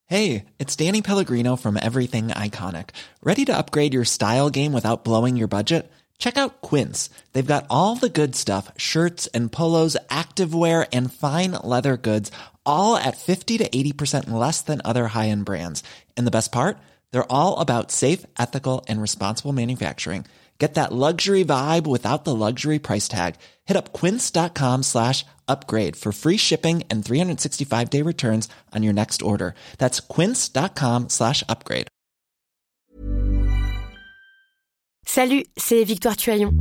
Hey, it's Danny Pellegrino from Everything Iconic. Ready to upgrade your style game without blowing your budget? Check out Quince. They've got all the good stuff, shirts and polos, activewear, and fine leather goods, all at 50 to 80% less than other high-end brands. And the best part? They're all about safe, ethical, and responsible manufacturing. Get that luxury vibe without the luxury price tag. Hit up quince.com/upgrade for free shipping and 365-day returns on your next order. That's quince.com/upgrade. Salut, c'est Victoire Tuaillon.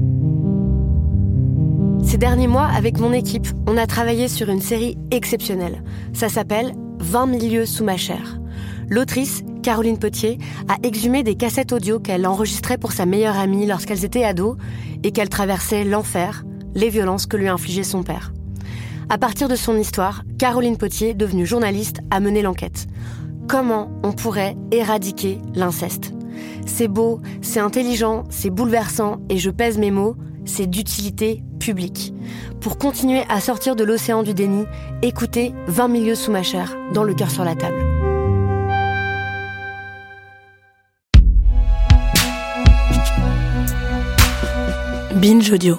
Ces derniers mois, avec mon équipe, on a travaillé sur une série exceptionnelle. Ça s'appelle 20 000 lieues sous ma chair. L'autrice, Caroline Potier, a exhumé des cassettes audio qu'elle enregistrait pour sa meilleure amie lorsqu'elles étaient ados et qu'elle traversait l'enfer, les violences que lui infligeait son père. À partir de son histoire, Caroline Potier, devenue journaliste, a mené l'enquête. Comment on pourrait éradiquer l'inceste ? C'est beau, c'est intelligent, c'est bouleversant et je pèse mes mots, c'est d'utilité publique. Pour continuer à sortir de l'océan du déni, écoutez 20 000 lieues sous ma chair, dans Le cœur sur la table. Binge Audio.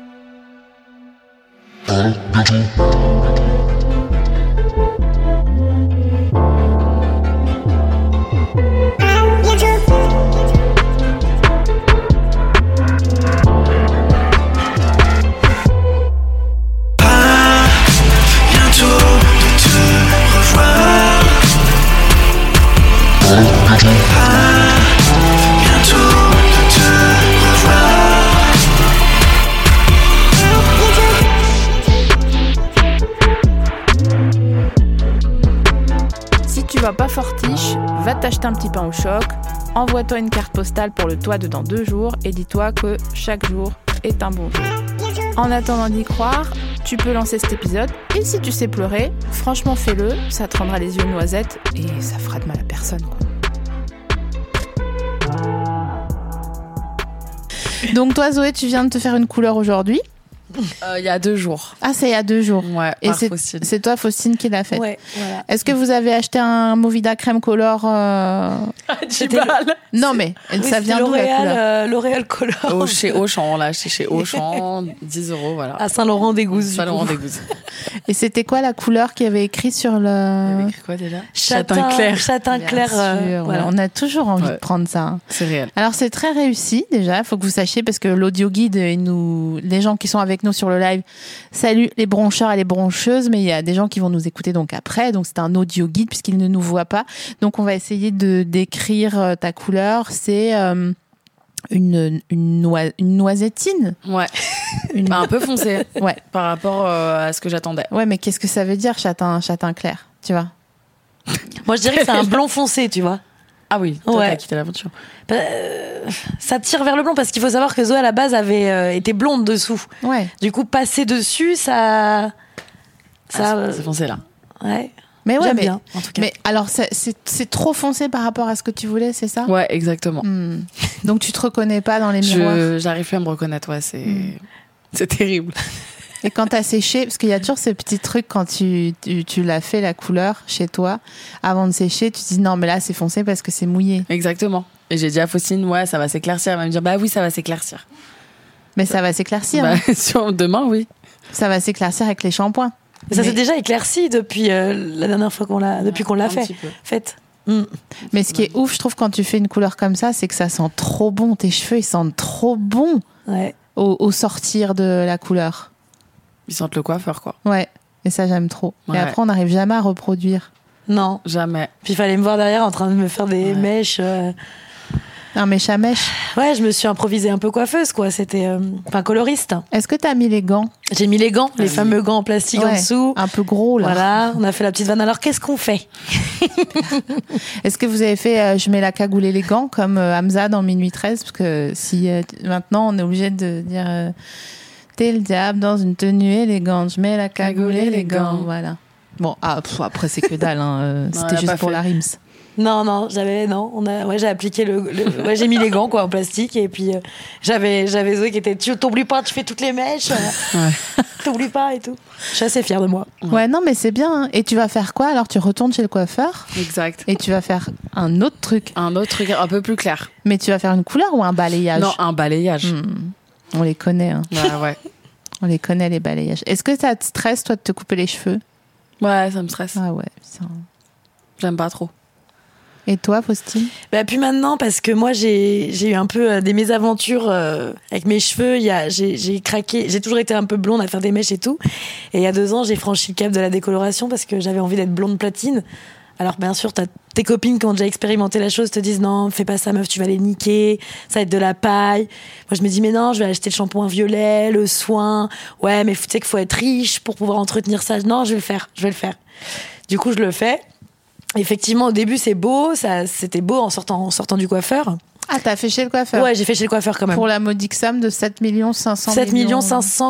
Pas fortiche, va t'acheter un petit pain au choc, envoie-toi une carte postale pour le toit de dans 2 jours et dis-toi que chaque jour est un bon jour. En attendant d'y croire, tu peux lancer cet épisode et si tu sais pleurer, franchement fais-le, ça te rendra les yeux noisettes et ça fera de mal à personne, quoi. Donc toi Zoé, tu viens de te faire une couleur aujourd'hui. Il y a 2 jours. Ah, c'est il y a 2 jours. Ouais, et par c'est Faustine. C'est toi, Faustine, qui l'a fait. Ouais, voilà. Est-ce que vous avez acheté un Movida crème color 10 balles. Non, mais ça vient d'où la couleur L'Oréal Color. Chez Auchan, on l'a acheté chez Auchan, 10 €, voilà. À Saint-Laurent-des-Gouzes. Saint-Laurent-des-Gouzes. Et c'était quoi la couleur qu'il y avait écrit sur le... Il y avait écrit quoi déjà ? Châtain clair. Châtain clair. Voilà. On a toujours envie de prendre ça. Hein. C'est réel. Alors c'est très réussi déjà, il faut que vous sachiez parce que l'audio guide et les gens qui sont avec nous sur le live, salut les broncheurs et les broncheuses, mais il y a des gens qui vont nous écouter donc après, donc c'est un audio guide puisqu'ils ne nous voient pas. Donc on va essayer de décrire ta couleur, c'est une noisettine. Ouais. Un peu foncé. Ouais. Par rapport à ce que j'attendais. Ouais, mais qu'est-ce que ça veut dire châtain clair, tu vois ? Moi je dirais que c'est un blond foncé, tu vois. Ah oui, toi t'as quitté l'aventure. Ça tire vers le blond parce qu'il faut savoir que Zoé à la base avait été blonde dessous. Ouais. Du coup, passer dessus, ça c'est foncé là. Ouais. Mais ouais, j'aime bien, en tout cas. Mais alors, c'est trop foncé par rapport à ce que tu voulais, c'est ça ? Ouais, exactement. Donc tu te reconnais pas dans les miroirs ? J'arrive plus à me reconnaître, ouais, c'est terrible. Et quand t'as séché, parce qu'il y a toujours ce petit truc quand tu l'as fait la couleur chez toi, avant de sécher, tu te dis non mais là c'est foncé parce que c'est mouillé. Exactement. Et j'ai dit à Faustine, ouais ça va s'éclaircir. Elle va me dire bah oui ça va s'éclaircir. Mais ça va s'éclaircir. Bah, demain oui. Ça va s'éclaircir avec les shampoings. Ça s'est déjà éclairci depuis la dernière fois qu'on l'a fait. Mais ce qui est ouf, je trouve, quand tu fais une couleur comme ça, c'est que ça sent trop bon. Tes cheveux, ils sentent trop bon au sortir de la couleur. Ils sentent le coiffeur, quoi. Ouais, et ça, j'aime trop. Ouais. Et après, on n'arrive jamais à reproduire. Non. Jamais. Puis il fallait me voir derrière en train de me faire des mèches. Un mèche à mèche. Ouais, je me suis improvisée un peu coiffeuse, quoi. C'était coloriste. Est-ce que t'as mis les gants ? J'ai mis les gants, les fameux gants en plastique en dessous. Un peu gros, là. Voilà, on a fait la petite vanne. Alors, qu'est-ce qu'on fait ? Est-ce que vous avez fait je mets la cagoule et les gants comme Hamza dans Minuit 13 ? Parce que si maintenant, on est obligé de dire t'es le diable dans une tenue élégante, je mets la cagoule et les gants. Voilà. Bon, après, c'est que dalle. Hein. C'était juste pour la rims. Non, j'ai appliqué ouais, j'ai mis les gants quoi en plastique et puis j'avais Zoé qui était t'oublies pas, tu fais toutes les mèches, t'oublies pas et tout. Je suis assez fière de moi. Ouais, non, mais c'est bien. Hein. Et tu vas faire quoi alors? Tu retournes chez le coiffeur Exact. et tu vas faire un autre truc. Un autre truc un peu plus clair. Mais tu vas faire une couleur ou un balayage? Non, un balayage. On les connaît. Hein. Ouais. On les connaît les balayages. Est-ce que ça te stresse toi de te couper les cheveux? Ouais, ça me stresse. Ah ouais. Ça... J'aime pas trop. Et toi, Faustine? Bah plus maintenant parce que moi j'ai eu un peu des mésaventures avec mes cheveux. J'ai craqué. J'ai toujours été un peu blonde à faire des mèches et tout. Et il y a 2 ans, j'ai franchi le cap de la décoloration parce que j'avais envie d'être blonde platine. Alors bien sûr, t'as tes copines qui ont déjà expérimenté la chose te disent non, fais pas ça meuf, tu vas les niquer, ça va être de la paille. Moi je me dis mais non, je vais acheter le shampoing violet, le soin. Ouais, mais tu sais qu'il faut être riche pour pouvoir entretenir ça. Non, je vais le faire. Du coup, je le fais. Effectivement, au début, c'est beau. C'était beau en sortant du coiffeur. Ah, t'as fait chez le coiffeur? Ouais, j'ai fait chez le coiffeur quand même. Pour la modique somme de 7 500 000. 7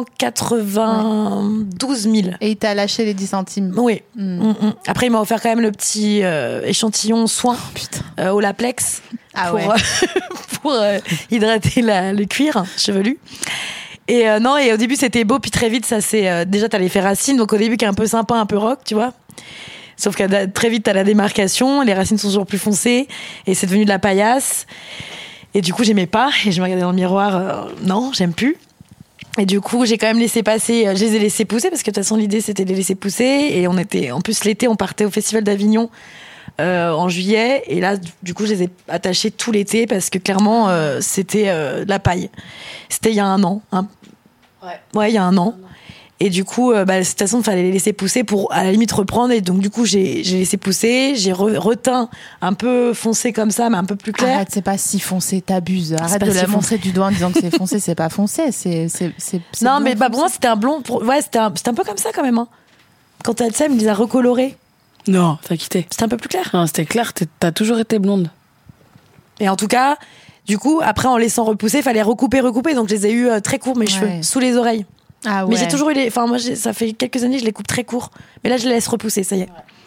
592 000. Et il t'a lâché les 10 centimes. Oui. Après, il m'a offert quand même le petit échantillon soin au Laplex pour hydrater le cuir chevelu. Et non, et au début, c'était beau. Puis très vite, ça c'est déjà, t'as l'effet racine. Donc au début, qui est un peu sympa, un peu rock, tu vois. Sauf que très vite, t'as la démarcation, les racines sont toujours plus foncées, et c'est devenu de la paillasse. Et du coup, j'aimais pas, et je me regardais dans le miroir, non, j'aime plus. Et du coup, j'ai quand même laissé passer, je les ai laissés pousser, parce que de toute façon, l'idée, c'était de les laisser pousser. Et en plus, l'été, on partait au Festival d'Avignon en juillet, et là, du coup, je les ai attachés tout l'été, parce que clairement, c'était de la paille. C'était il y a 1 an. Hein. Ouais, il y a 1 an. Et du coup, de toute façon, il fallait les laisser pousser pour, à la limite, reprendre. Et donc, du coup, j'ai laissé pousser. J'ai reteint un peu foncé comme ça, mais un peu plus clair. Arrête, c'est pas si foncé, t'abuses. Arrête de la montrer du doigt en disant que c'est foncé, c'est pas foncé. C'est non, mais pour moi, c'était un blond. Ouais, c'était un peu comme ça quand même. Hein. Quand tu sais, elle me les a recolorés. Non, t'as quitté. C'était un peu plus clair. Non, c'était clair, t'as toujours été blonde. Et en tout cas, du coup, après, en laissant repousser, il fallait recouper. Donc, je les ai eu très courts, mes cheveux, sous les oreilles. Ah ouais. Mais j'ai toujours eu moi, ça fait quelques années, je les coupe très courts. Mais là, je les laisse repousser, ça y est.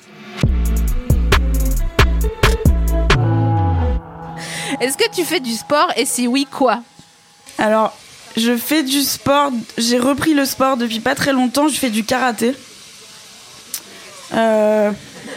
Est-ce que tu fais du sport et si oui, quoi? Alors, je fais du sport. J'ai repris le sport depuis pas très longtemps. Je fais du karaté. Mais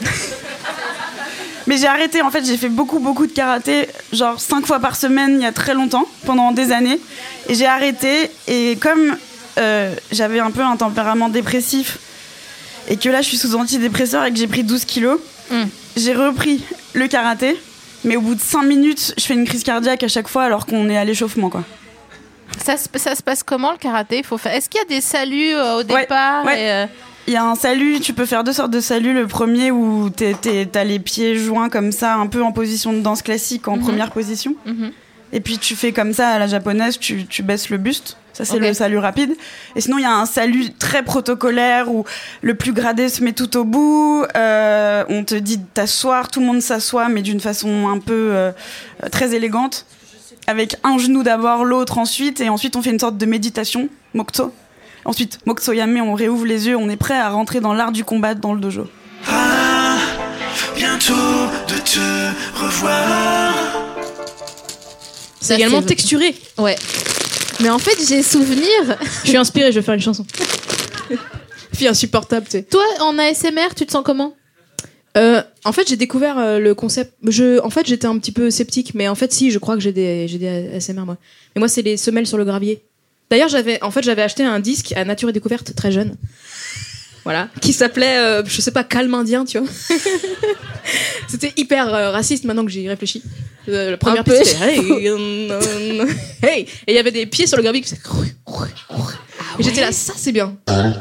j'ai arrêté. En fait, j'ai fait beaucoup de karaté, genre 5 fois par semaine il y a très longtemps, pendant des années. Et j'ai arrêté. Et comme j'avais un peu un tempérament dépressif et que là je suis sous antidépresseur et que j'ai pris 12 kilos, j'ai repris le karaté, mais au bout de 5 minutes je fais une crise cardiaque à chaque fois alors qu'on est à l'échauffement quoi. Ça se passe comment le karaté? Est-ce qu'il y a des saluts au départ? Il y a un salut, tu peux faire 2 sortes de saluts. Le premier où t'as les pieds joints comme ça, un peu en position de danse classique, en première position. Et puis tu fais comme ça à la japonaise, tu baisses le buste. Ça, c'est le salut rapide. Et sinon, il y a un salut très protocolaire où le plus gradé se met tout au bout. On te dit de t'asseoir, tout le monde s'assoit, mais d'une façon un peu très élégante. Avec un genou d'abord, l'autre ensuite. Et ensuite, on fait une sorte de méditation, Mokuto. Ensuite, Mokuto Yame, on réouvre les yeux, on est prêt à rentrer dans l'art du combat dans le dojo. Ah, bientôt de te revoir. C'est également texturé. Ouais. Mais en fait, j'ai souvenir. Je suis inspirée, je vais faire une chanson. Fille insupportable, tu sais. Toi, en ASMR, tu te sens comment? En fait, j'ai découvert le concept. En fait, j'étais un petit peu sceptique, mais en fait, si, je crois que j'ai des ASMR, moi. Mais moi, c'est les semelles sur le gravier. D'ailleurs, j'avais acheté un disque à Nature et Découverte très jeune. Voilà. Qui s'appelait, je sais pas, Calme Indien, tu vois. C'était hyper raciste maintenant que j'y réfléchis. La première piste, c'était hey! Et il y avait des pieds sur le gravier qui faisaient et j'étais là, ça c'est bien.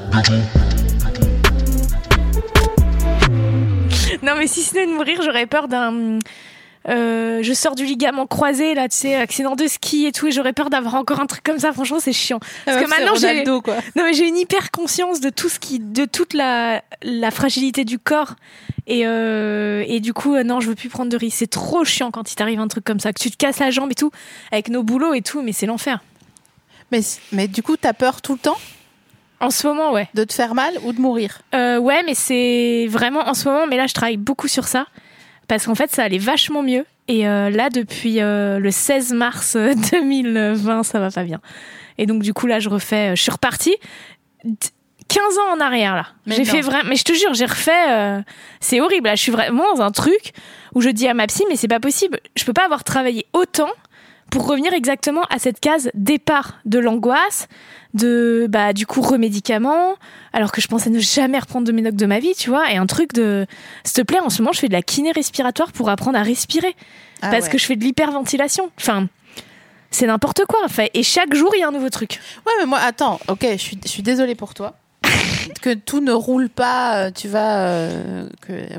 Non, mais si ce n'est de mourir, j'aurais peur d'un. Je sors du ligament croisé, là, tu sais, accident de ski et tout, et j'aurais peur d'avoir encore un truc comme ça. Franchement, c'est chiant. Parce que maintenant, j'ai une hyper conscience de toute la fragilité du corps. Et du coup, non, je veux plus prendre de risques. C'est trop chiant quand il t'arrive un truc comme ça, que tu te casses la jambe et tout, avec nos boulots et tout, mais c'est l'enfer. Mais du coup, t'as peur tout le temps? En ce moment, ouais. De te faire mal ou de mourir? Ouais, mais c'est vraiment en ce moment, mais là, je travaille beaucoup sur ça. parce qu'en fait, ça allait vachement mieux. Et là, depuis le 16 mars 2020, ça va pas bien. Et donc, du coup, là, je suis repartie 15 ans en arrière, là. Mais je te jure, j'ai refait... c'est horrible, là. Je suis vraiment dans un truc où je dis à ma psy, mais c'est pas possible. Je peux pas avoir travaillé autant pour revenir exactement à cette case départ de l'angoisse, du coup, remédicaments, alors que je pensais ne jamais reprendre de médoc de ma vie, tu vois, et un truc de... S'il te plaît, en ce moment, je fais de la kiné respiratoire pour apprendre à respirer, parce que je fais de l'hyperventilation. Enfin, c'est n'importe quoi, en fait. Et chaque jour, il y a un nouveau truc. Ouais, mais moi, attends, ok, je suis désolée pour toi. Que tout ne roule pas, tu dois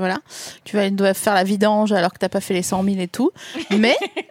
faire la vidange alors que t'as pas fait les 100 000 et tout. Mais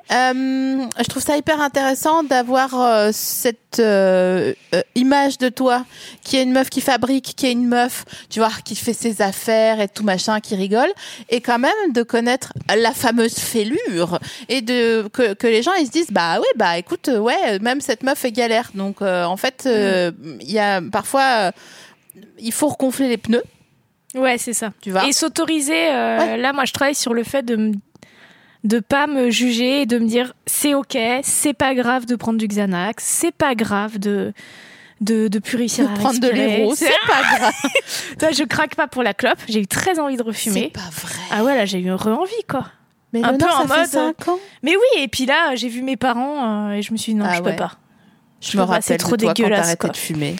je trouve ça hyper intéressant d'avoir cette image de toi qui est une meuf qui fabrique, qui est une meuf, tu vois, qui fait ses affaires et tout machin, qui rigole, et quand même de connaître la fameuse fêlure et que les gens ils se disent écoute, même cette meuf est galère. Donc en fait, il y a parfois il faut regonfler les pneus. Ouais, c'est ça. Tu vois. Et s'autoriser. Là, moi, je travaille sur le fait de pas me juger et de me dire c'est ok, c'est pas grave de prendre du Xanax, c'est pas grave de plus réussir à prendre respirer. De l'héros, c'est pas grave. Toi, je craque pas pour la clope. J'ai eu très envie de refumer. C'est pas vrai. Ah ouais, là, j'ai eu re-envie, quoi. Mais un peu en ça mode. Fait 5 ans. Mais oui, et puis là, j'ai vu mes parents et je me suis dit non, je peux pas. Je me rappelle c'est trop de toi dégueulasse, quand t'arrêtais quoi. De fumer.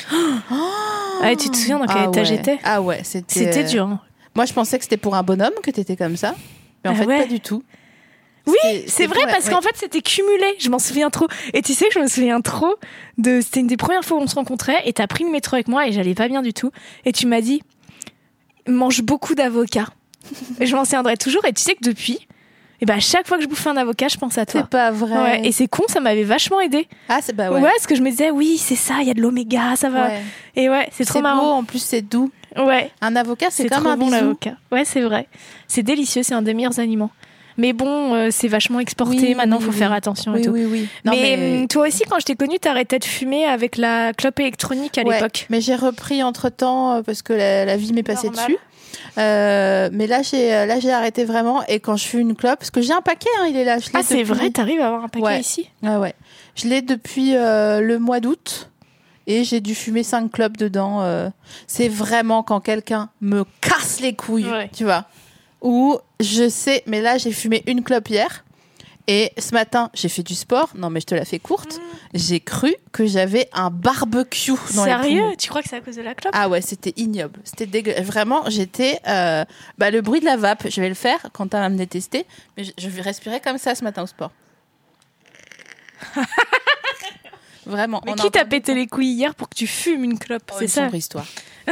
Tu te souviens dans quel état j'étais ? Ah ouais, c'était dur. Hein. Moi, je pensais que c'était pour un bonhomme que t'étais comme ça, mais en fait pas du tout. Oui, c'est vrai parce qu'en fait c'était cumulé. Je m'en souviens trop. Et tu sais que je me souviens trop c'était une des premières fois où on se rencontrait et t'as pris le métro avec moi et j'allais pas bien du tout. Et tu m'as dit mange beaucoup d'avocats. Et je m'en souviendrai toujours. Et tu sais que depuis. Et chaque fois que je bouffe un avocat, je pense à toi. C'est pas vrai. Ouais, et c'est con, ça m'avait vachement aidé. Ah, c'est ouais. Ouais, parce que je me disais, oui, c'est ça, il y a de l'oméga, ça va. Ouais. Et ouais, c'est trop marrant. C'est beau, en plus, c'est doux. Ouais. Un avocat, c'est comme trop un bon, bisou. l'avocat. Ouais, c'est vrai. C'est délicieux, c'est un des meilleurs aliments. Mais bon, c'est vachement exporté. Maintenant, faut faire attention et tout. Oui. Non, mais toi aussi, quand je t'ai connue, t'arrêtais de fumer avec la clope électronique à l'époque. Mais j'ai repris entre-temps parce que la vie m'est passée dessus. Mais là j'ai arrêté vraiment, et quand je fume une clope, parce que j'ai un paquet, il est là. C'est vrai, t'arrives à avoir un paquet ici. Ouais. Je l'ai depuis le mois d'août et j'ai dû fumer 5 clopes dedans. C'est vraiment quand quelqu'un me casse les couilles, tu vois. Ou je sais, mais là j'ai fumé une clope hier. Et ce matin, j'ai fait du sport. Non, mais je te la fais courte. J'ai cru que j'avais un barbecue dans les poumons. Sérieux ? Tu crois que c'est à cause de la clope ? Ah ouais, c'était ignoble. C'était dégueulasse. Vraiment, j'étais... le bruit de la vape, je vais le faire quand t'as à me détester. Mais je vais respirer comme ça ce matin au sport. Vraiment. Mais qui t'a pété les couilles hier pour que tu fumes une clope ? C'est ça ? Une sombre histoire.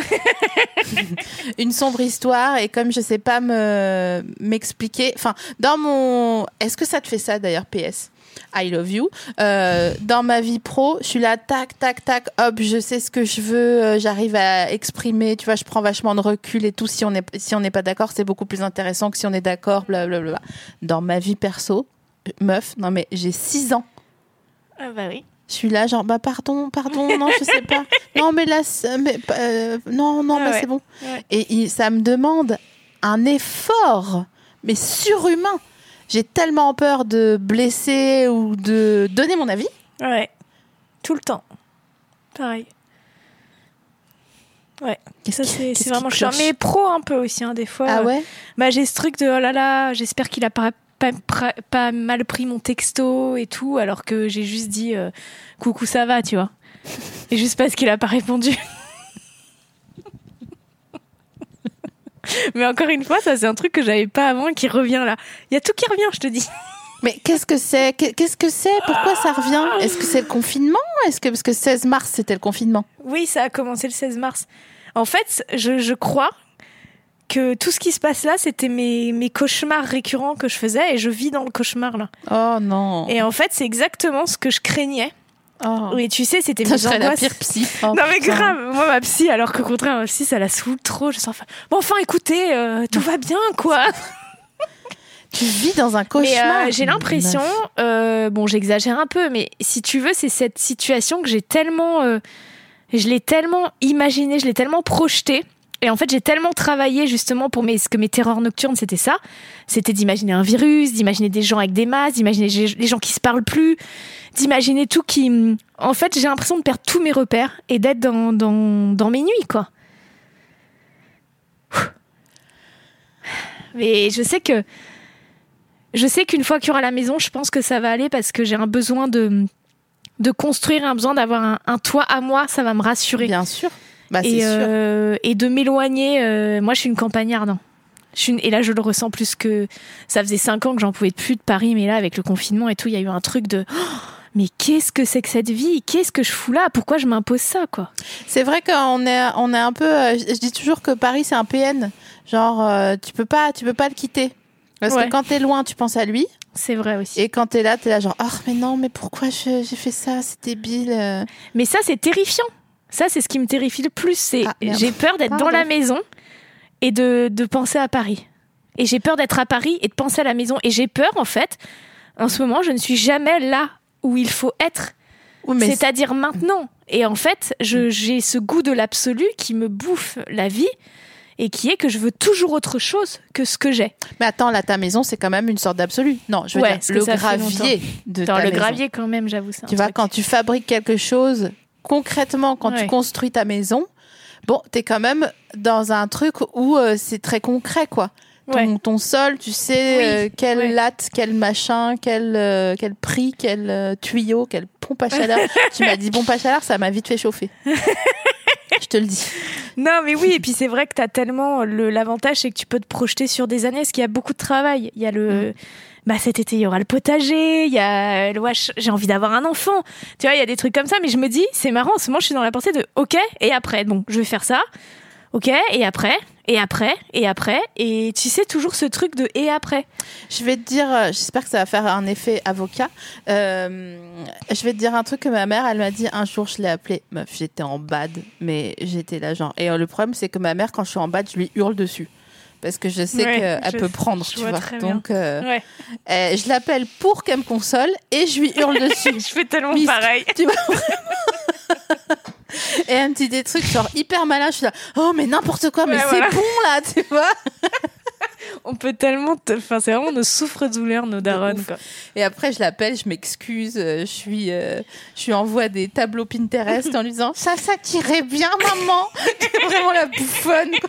Une sombre histoire, et comme je sais pas m'expliquer, enfin dans mon, est-ce que ça te fait ça d'ailleurs, PS I love you, dans ma vie pro je suis là, tac tac tac, hop, je sais ce que je veux, j'arrive à exprimer, tu vois, je prends vachement de recul et tout. Si on n'est pas d'accord, c'est beaucoup plus intéressant que si on est d'accord, blablabla. Dans ma vie perso, meuf, non mais j'ai 6 ans. Ah bah oui. Je suis là, genre, pardon, non, je sais pas. Non, mais là, mais c'est bon. Ouais. Et ça me demande un effort, mais surhumain. J'ai tellement peur de blesser ou de donner mon avis. Ouais, tout le temps. Pareil. Ouais, ça c'est vraiment chiant. Mais pro un peu aussi, des fois. Ah ouais ? J'ai ce truc de, oh là là, j'espère qu'il a pas mal pris mon texto et tout, alors que j'ai juste dit coucou, ça va, tu vois. Et juste parce qu'il a pas répondu. Mais encore une fois, ça c'est un truc que j'avais pas avant et qui revient là. Il y a tout qui revient, je te dis. Mais qu'est-ce que c'est ? Pourquoi ça revient ? Est-ce que c'est le confinement ? Parce que 16 mars c'était le confinement ? Oui, ça a commencé le 16 mars. En fait, je crois que tout ce qui se passe là, c'était mes cauchemars récurrents que je faisais, et je vis dans le cauchemar là. Oh non. Et en fait, c'est exactement ce que je craignais. Oh. Et tu sais, c'était mes angoisses. La pire psy. Oh, non mais grave, moi ma psy, alors qu'au contraire, ma psy, ça la saoule trop. Je sens enfin écoutez, tout va bien quoi. Tu vis dans un cauchemar. Mais j'ai l'impression, j'exagère un peu, mais si tu veux, c'est cette situation que j'ai tellement, je l'ai tellement imaginée, je l'ai tellement projetée, Et en fait, j'ai tellement travaillé justement pour que mes terreurs nocturnes, c'était ça. C'était d'imaginer un virus, d'imaginer des gens avec des masques, d'imaginer les gens qui se parlent plus, d'imaginer tout qui... En fait, j'ai l'impression de perdre tous mes repères et d'être dans mes nuits, quoi. Mais je sais qu'une fois qu'il y aura la maison, je pense que ça va aller parce que j'ai un besoin de construire, un besoin d'avoir un toit à moi, ça va me rassurer. Bien sûr. Bah, c'est sûr. Et de m'éloigner. Moi, je suis une campagnarde. Hein. Et là, je le ressens plus que... Ça faisait 5 ans que j'en pouvais plus de Paris, mais là, avec le confinement et tout, il y a eu un truc de... mais qu'est-ce que c'est que cette vie ? Qu'est-ce que je fous là ? Pourquoi je m'impose ça, quoi ? C'est vrai qu'on est un peu... je dis toujours que Paris, c'est un PN. Genre, tu peux pas le quitter. Parce que quand t'es loin, tu penses à lui. C'est vrai aussi. Et quand t'es là genre, oh, mais non, mais pourquoi j'ai fait ça ? C'est débile. Mais ça, c'est terrifiant. Ça, c'est ce qui me terrifie le plus. J'ai peur d'être dans la maison et de penser à Paris. Et j'ai peur d'être à Paris et de penser à la maison. Et j'ai peur, en fait, en ce moment, je ne suis jamais là où il faut être. C'est-à-dire maintenant. Et en fait, j'ai ce goût de l'absolu qui me bouffe la vie et qui est que je veux toujours autre chose que ce que j'ai. Mais attends, là, ta maison, c'est quand même une sorte d'absolu. Non, je veux dire, le gravier de ta maison. Le gravier, quand même, j'avoue. Tu vois, quand tu fabriques quelque chose... Concrètement, quand tu construis ta maison, bon, t'es quand même dans un truc où c'est très concret, quoi. Ton sol, tu sais quelle latte, quel machin, quel prix, quel tuyau, quelle pompe à chaleur. Tu m'as dit pompe à chaleur, ça m'a vite fait chauffer. Je te le dis. Non, mais oui, et puis c'est vrai que t'as tellement... L'avantage, c'est que tu peux te projeter sur des années, parce qu'il y a beaucoup de travail. Il y a cet été, il y aura le potager, il y a j'ai envie d'avoir un enfant. Tu vois, il y a des trucs comme ça, mais je me dis, c'est marrant, en ce moment, je suis dans la pensée de OK, et après, bon, je vais faire ça. OK, et après, et après, et après. Et tu sais, toujours ce truc de et après. Je vais te dire, j'espère que ça va faire un effet avocat. Je vais te dire un truc que ma mère, elle m'a dit un jour, je l'ai appelée. Meuf, j'étais en bad, mais j'étais là, genre. Et le problème, c'est que ma mère, quand je suis en bad, je lui hurle dessus. Parce que je sais qu'elle peut prendre, tu vois. Donc, je l'appelle pour qu'elle me console et je lui hurle dessus. Je fais tellement pareil. Tu vois, vraiment. Et elle me dit des trucs genre hyper malins. Je suis là, oh, mais n'importe quoi, mais c'est bon là, tu vois. On peut tellement... Enfin, c'est vraiment nos souffres-douleurs, nos darons, quoi. Et après, je l'appelle, je m'excuse, je lui envoie des tableaux Pinterest en lui disant ça t'irait bien, maman. C'est vraiment la bouffonne, quoi.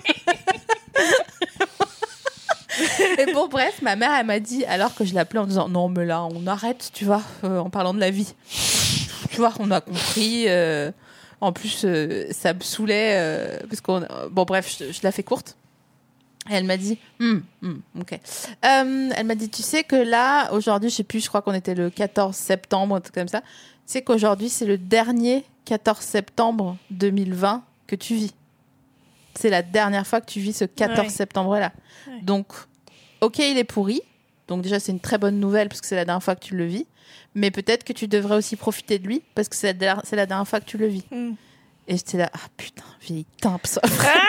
Et bon, bref, ma mère, elle m'a dit, alors que je l'appelais en disant non, mais là, on arrête, tu vois, en parlant de la vie. Tu vois, on a compris. En plus, ça me saoulait parce qu'on. Bon, bref, je la fais courte. Et elle m'a dit, ok. Elle m'a dit, tu sais que là, aujourd'hui, je sais plus, je crois qu'on était le 14 septembre, un truc comme ça. Tu sais qu'aujourd'hui, c'est le dernier 14 septembre 2020 que tu vis. C'est la dernière fois que tu vis ce 14 septembre-là. Ouais. Donc, ok, il est pourri. Donc déjà, c'est une très bonne nouvelle parce que c'est la dernière fois que tu le vis. Mais peut-être que tu devrais aussi profiter de lui parce que c'est la dernière fois que tu le vis. Et j'étais là, ah putain, vieille timpe, ça.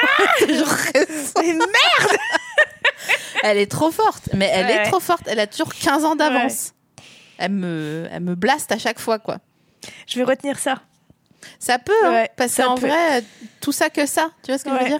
Mais merde. Elle est trop forte. Mais elle est trop forte. Elle a toujours 15 ans d'avance. Elle me blaste à chaque fois, quoi. Je vais retenir ça. Ça peut, parce qu'en vrai, tout ça que ça. Tu vois ce que je veux dire ?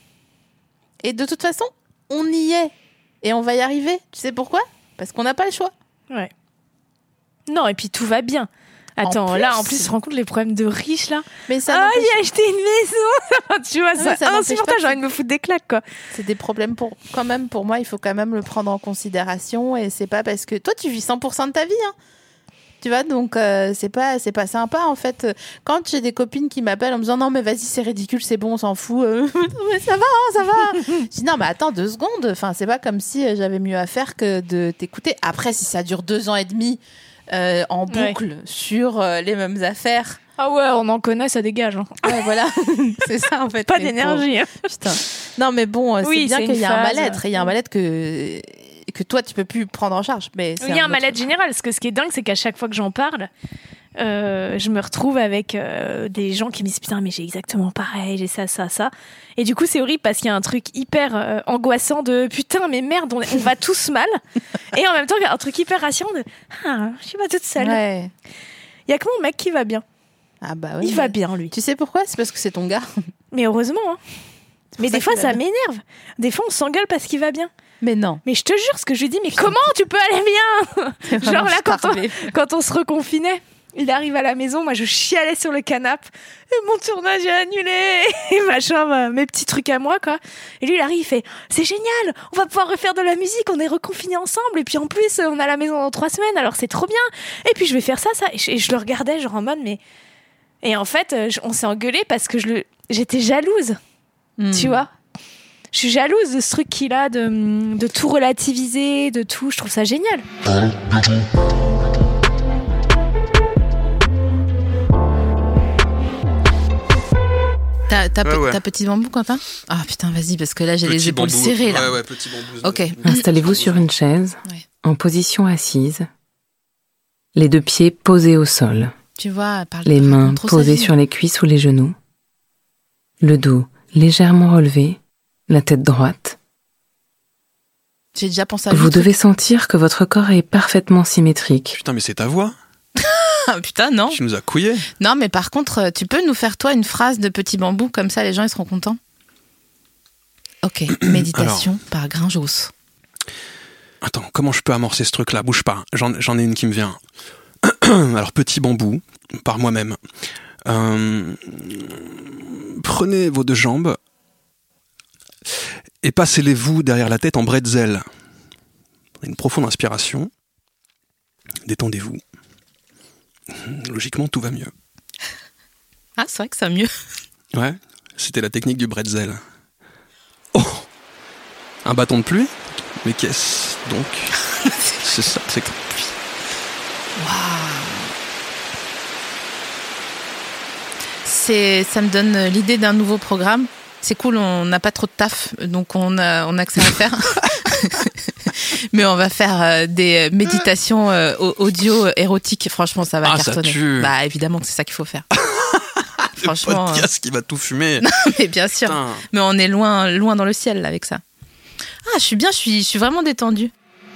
Et de toute façon, on y est. Et on va y arriver. Tu sais pourquoi ? Parce qu'on n'a pas le choix. Ouais. Non, et puis tout va bien. Attends, en plus, je rencontre les problèmes de riches, là. Mais ça il a acheté une maison. Tu vois, c'est insupportable. J'ai envie de me foutre des claques, quoi. C'est des problèmes quand même, pour moi, il faut quand même le prendre en considération. Et c'est pas parce que toi, tu vis 100% de ta vie, hein. Tu vois, donc c'est pas sympa, en fait. Quand j'ai des copines qui m'appellent en me disant non, mais vas-y, c'est ridicule, c'est bon, on s'en fout. Mais ça va. Je dis non, mais attends 2 secondes. Enfin, c'est pas comme si j'avais mieux à faire que de t'écouter. Après, si ça dure 2 ans et demi en boucle sur les mêmes affaires. Ah ouais, on en connaît, ça dégage. Hein. Ouais, voilà. C'est ça, en fait. Pas d'énergie. Hein. Putain. Non, mais bon, c'est bien qu'il y a un mal-être. Il y a un mal-être que toi, tu peux plus prendre en charge. Mais il y a un mal-être général. Parce que ce qui est dingue, c'est qu'à chaque fois que j'en parle, je me retrouve avec des gens qui me disent putain, mais j'ai exactement pareil, j'ai ça. Et du coup, c'est horrible parce qu'il y a un truc hyper angoissant de putain, mais merde, on va tous mal. Et en même temps, il y a un truc hyper rassurant de je suis pas toute seule. Il y a que mon mec qui va bien. Ah bah oui. Il va bien, lui. Tu sais pourquoi ? C'est parce que c'est ton gars. Mais heureusement, hein. Mais des fois, ça m'énerve. Des fois, on s'engueule parce qu'il va bien. Mais non. Mais je te jure, ce que je lui dis, mais comment tu peux aller bien? Genre là, quand on se reconfinait, il arrive à la maison, moi je chialais sur le canapé. Et mon tournage est annulé. Et machin, mes petits trucs à moi, quoi. Et lui, il arrive, il fait, c'est génial, on va pouvoir refaire de la musique, on est reconfinés ensemble. Et puis en plus, on a la maison dans 3 semaines, alors c'est trop bien. Et puis je vais faire ça. Et je le regardais, genre en mode, mais. Et en fait, on s'est engueulé parce que j'étais jalouse. Tu vois? Je suis jalouse de ce truc qu'il a, de tout relativiser, de tout. Je trouve ça génial. T'as petit bambou, Quentin? Ah putain, vas-y, parce que là, j'ai les épaules serrées. Là. Ouais, petit bambou. Ok. Installez-vous sur une chaise, en position assise, les 2 pieds posés au sol. Tu vois, les mains posées sur les cuisses ou les genoux, le dos légèrement relevé, la tête droite. J'ai déjà pensé à vous devez sentir que votre corps est parfaitement symétrique. Putain, mais c'est ta voix. Putain, non. Tu nous as couillés. Non, mais par contre, tu peux nous faire, toi, une phrase de petit bambou, comme ça, les gens, ils seront contents. Ok, méditation par Grinjos. Attends, comment je peux amorcer ce truc-là? Bouge pas, j'en ai une qui me vient. Alors, petit bambou, par moi-même. Prenez vos 2 jambes et passez-les-vous derrière la tête en bretzel. Prenez une profonde inspiration. Détendez-vous. Logiquement, tout va mieux. Ah, c'est vrai que ça va mieux. Ouais, c'était la technique du bretzel. Oh! Un bâton de pluie? Mais qu'est-ce donc? C'est ça, c'est comme pluie. Ça me donne l'idée d'un nouveau programme. C'est cool, on n'a pas trop de taf, donc on a que ça à faire. Mais on va faire des méditations audio érotiques. Franchement, ça va cartonner. Ça tue. Bah, évidemment que c'est ça qu'il faut faire. Franchement, le podcast qui va tout fumer. Non, mais bien sûr. Putain. Mais on est loin dans le ciel là, avec ça. Ah, je suis bien, je suis vraiment détendue.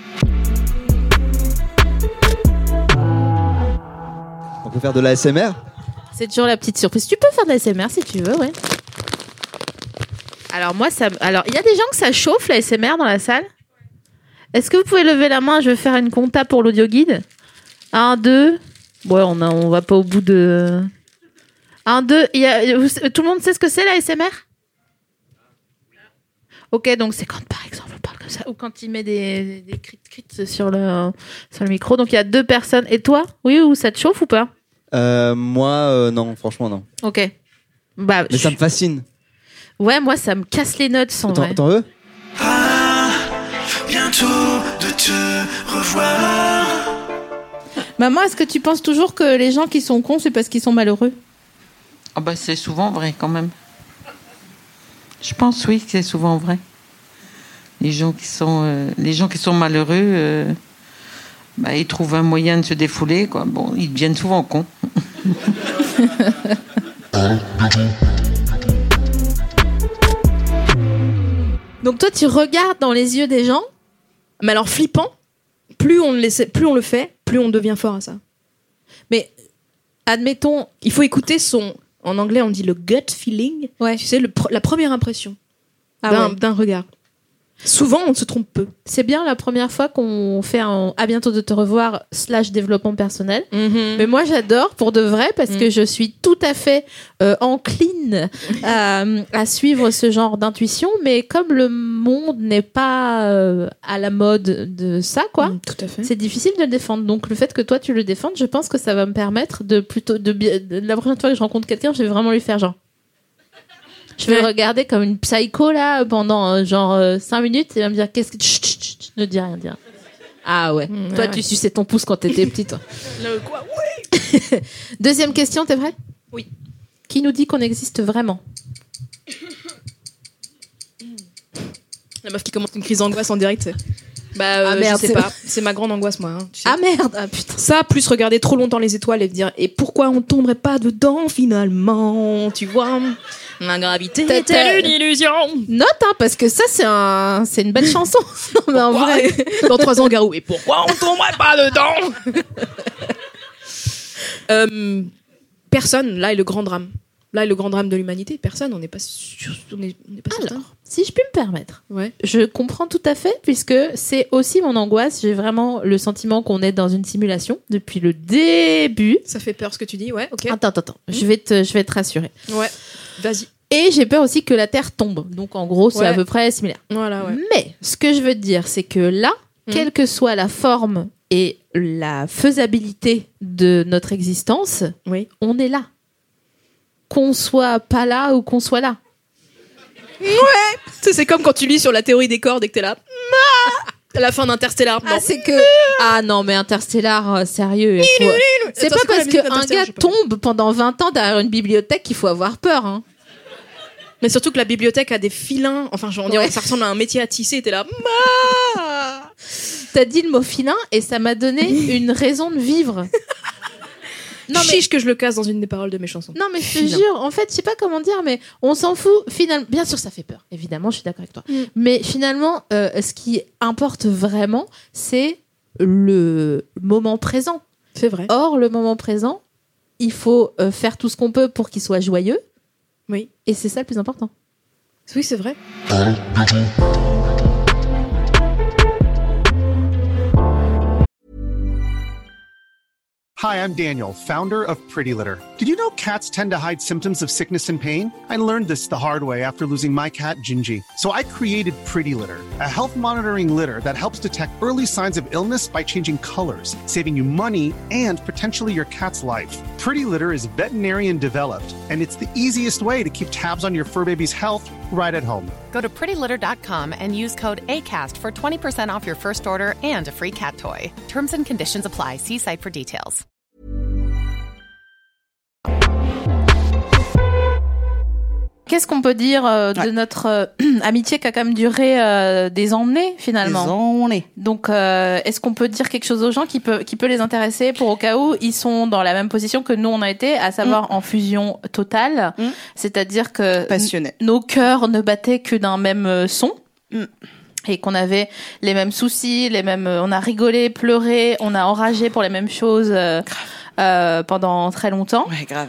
On peut faire de l'ASMR? C'est toujours la petite surprise. Tu peux faire de l'ASMR si tu veux, ouais. Alors moi, il y a des gens que ça chauffe l'ASMR dans la salle. Est-ce que vous pouvez lever la main? Je vais faire une compta pour l'audio guide. 1, 2. Ouais, on va pas au bout de. 1, 2. Tout le monde sait ce que c'est l'ASMR? Ok, donc c'est quand par exemple on parle comme ça ou quand il met des crites sur le micro. Donc il y a 2 personnes. Et toi? Oui, ou ça te chauffe ou pas? Moi, non, franchement non. Ok. Bah, mais ça me fascine. Ouais, moi ça me casse les notes en vrai. T'en veux? Bientôt de te revoir. Maman, est-ce que tu penses toujours que les gens qui sont cons, c'est parce qu'ils sont malheureux? Ah bah c'est souvent vrai quand même. Je pense oui que c'est souvent vrai. Les gens qui sont malheureux, ils trouvent un moyen de se défouler, quoi. Bon, ils deviennent souvent cons. Donc toi, tu regardes dans les yeux des gens, mais alors flippant, plus on le fait, plus on devient fort à ça. Mais admettons, il faut écouter son... En anglais, on dit le gut feeling. Ouais. Tu sais, la première impression d'un regard. Souvent, on se trompe peu. C'est bien la première fois qu'on fait un à bientôt de te revoir / développement personnel. Mm-hmm. Mais moi, j'adore pour de vrai parce que je suis tout à fait encline à suivre ce genre d'intuition. Mais comme le monde n'est pas à la mode de ça, quoi, tout à fait. C'est difficile de le défendre. Donc, le fait que toi, tu le défendes, je pense que ça va me permettre de la prochaine fois que je rencontre quelqu'un, je vais vraiment lui faire genre... Je vais le regarder comme une psycho là pendant 5 minutes et il va me dire qu'est-ce que chut, ne dis rien, dis rien. Ah ouais. Toi tu suçais ton pouce quand t'étais petite. Toi. Quoi? Oui. Deuxième question, t'es prêt? Oui. Qui nous dit qu'on existe vraiment? La meuf qui commence une crise d'angoisse en direct, c'est... merde, je sais pas. C'est ma grande angoisse, moi. Tu sais. Ah merde, ah putain. Ça, plus regarder trop longtemps les étoiles et me dire, et pourquoi on tomberait pas dedans finalement? Tu vois, la gravité est une illusion. Note, hein, parce que ça, c'est une belle chanson. Non, mais en vrai. Dans 3 ans, Garou, et pourquoi on tomberait pas dedans? Personne, là, est le grand drame. Là, le grand drame de l'humanité, personne, on n'est pas sûr, on n'est pas certain. Si je puis me permettre, ouais. Je comprends tout à fait, puisque c'est aussi mon angoisse. J'ai vraiment le sentiment qu'on est dans une simulation depuis le début. Ça fait peur ce que tu dis, ouais, ok. Attends. Je vais te rassurer. Ouais, vas-y. Et j'ai peur aussi que la Terre tombe. Donc en gros, c'est à peu près similaire. Voilà, ouais. Mais ce que je veux te dire, c'est que là, quelle que soit la forme et la faisabilité de notre existence, on est là. Qu'on soit pas là ou qu'on soit là. Ouais. C'est comme quand tu lis sur la théorie des cordes et que t'es là. À la fin d'Interstellar. Ah, c'est que. Ah non, mais Interstellar, sérieux. C'est pas parce qu'un gars tombe pendant 20 ans derrière une bibliothèque qu'il faut avoir peur. Hein. Mais surtout que la bibliothèque a des filins. Enfin, ça ressemble à un métier à tisser. Et t'es là. T'as dit le mot filin et ça m'a donné une raison de vivre. Non, chiche que je le casse dans une des paroles de mes chansons. Non, mais je te jure, en fait, je sais pas comment dire, mais on s'en fout finalement. Bien sûr, ça fait peur, évidemment, je suis d'accord avec toi. Mais finalement, ce qui importe vraiment, c'est le moment présent. C'est vrai. Or, le moment présent, il faut faire tout ce qu'on peut pour qu'il soit joyeux. Oui. Et c'est ça le plus important. Oui, c'est vrai. Hi, I'm Daniel, founder of Pretty Litter. Did you know cats tend to hide symptoms of sickness and pain? I learned this the hard way after losing my cat, Gingy. So I created Pretty Litter, a health monitoring litter that helps detect early signs of illness by changing colors, saving you money and potentially your cat's life. Pretty Litter is veterinarian developed, and it's the easiest way to keep tabs on your fur baby's health right at home. Go to prettylitter.com and use code ACAST for 20% off your first order and a free cat toy. Terms and conditions apply. See site for details. Qu'est-ce qu'on peut dire de notre amitié qui a quand même duré des années finalement. Des années. Donc est-ce qu'on peut dire quelque chose aux gens qui peut les intéresser pour au cas où ils sont dans la même position que nous on a été, à savoir en fusion totale, c'est-à-dire que nos cœurs ne battaient que d'un même son. Et qu'on avait les mêmes soucis, on a rigolé, pleuré, on a enragé pour les mêmes choses pendant très longtemps. Ouais, grave.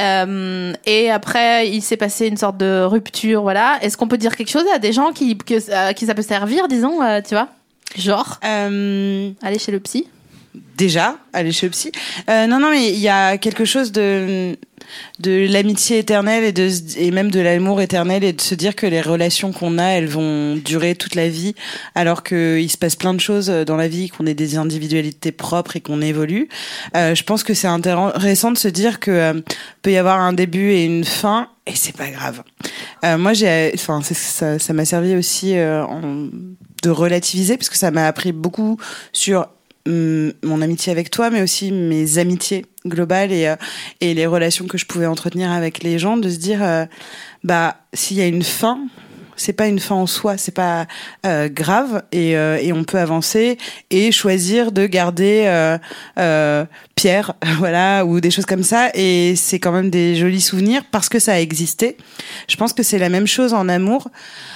Et après, il s'est passé une sorte de rupture, voilà. Est-ce qu'on peut dire quelque chose à des gens qui ça peut servir, disons, tu vois, genre aller chez le psy. Déjà, aller chez le psy. Non, mais il y a quelque chose de l'amitié éternelle et même de l'amour éternel, et de se dire que les relations qu'on a, elles vont durer toute la vie, alors qu'il se passe plein de choses dans la vie, qu'on ait des individualités propres et qu'on évolue. Je pense que c'est intéressant de se dire que peut y avoir un début et une fin, et c'est pas grave. Moi, ça m'a servi aussi de relativiser, parce que ça m'a appris beaucoup sur mon amitié avec toi, mais aussi mes amitiés globales et les relations que je pouvais entretenir avec les gens, de se dire s'il y a une fin, c'est pas une fin en soi, c'est pas grave, et on peut avancer et choisir de garder Pierre, voilà, ou des choses comme ça, et c'est quand même des jolis souvenirs parce que ça a existé. Je pense que c'est la même chose en amour.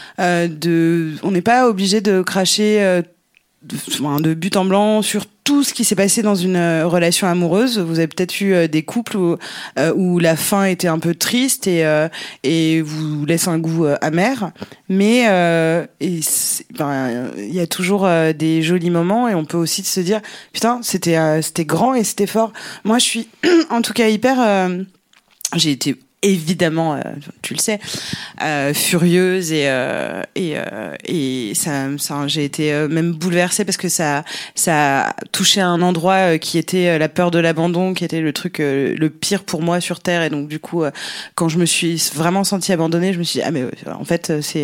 On n'est pas obligé de cracher de but en blanc sur tout ce qui s'est passé dans une relation amoureuse. Vous avez peut-être eu des couples où la fin était un peu triste et vous laisse un goût amer, mais il y a toujours des jolis moments, et on peut aussi se dire putain, c'était grand et c'était fort. Moi, je suis en tout cas hyper j'ai été évidemment, tu le sais, furieuse et ça j'ai été même bouleversée, parce que ça a touché un endroit qui était la peur de l'abandon, qui était le truc le pire pour moi sur terre. Et donc du coup, quand je me suis vraiment sentie abandonnée, je me suis dit mais en fait c'est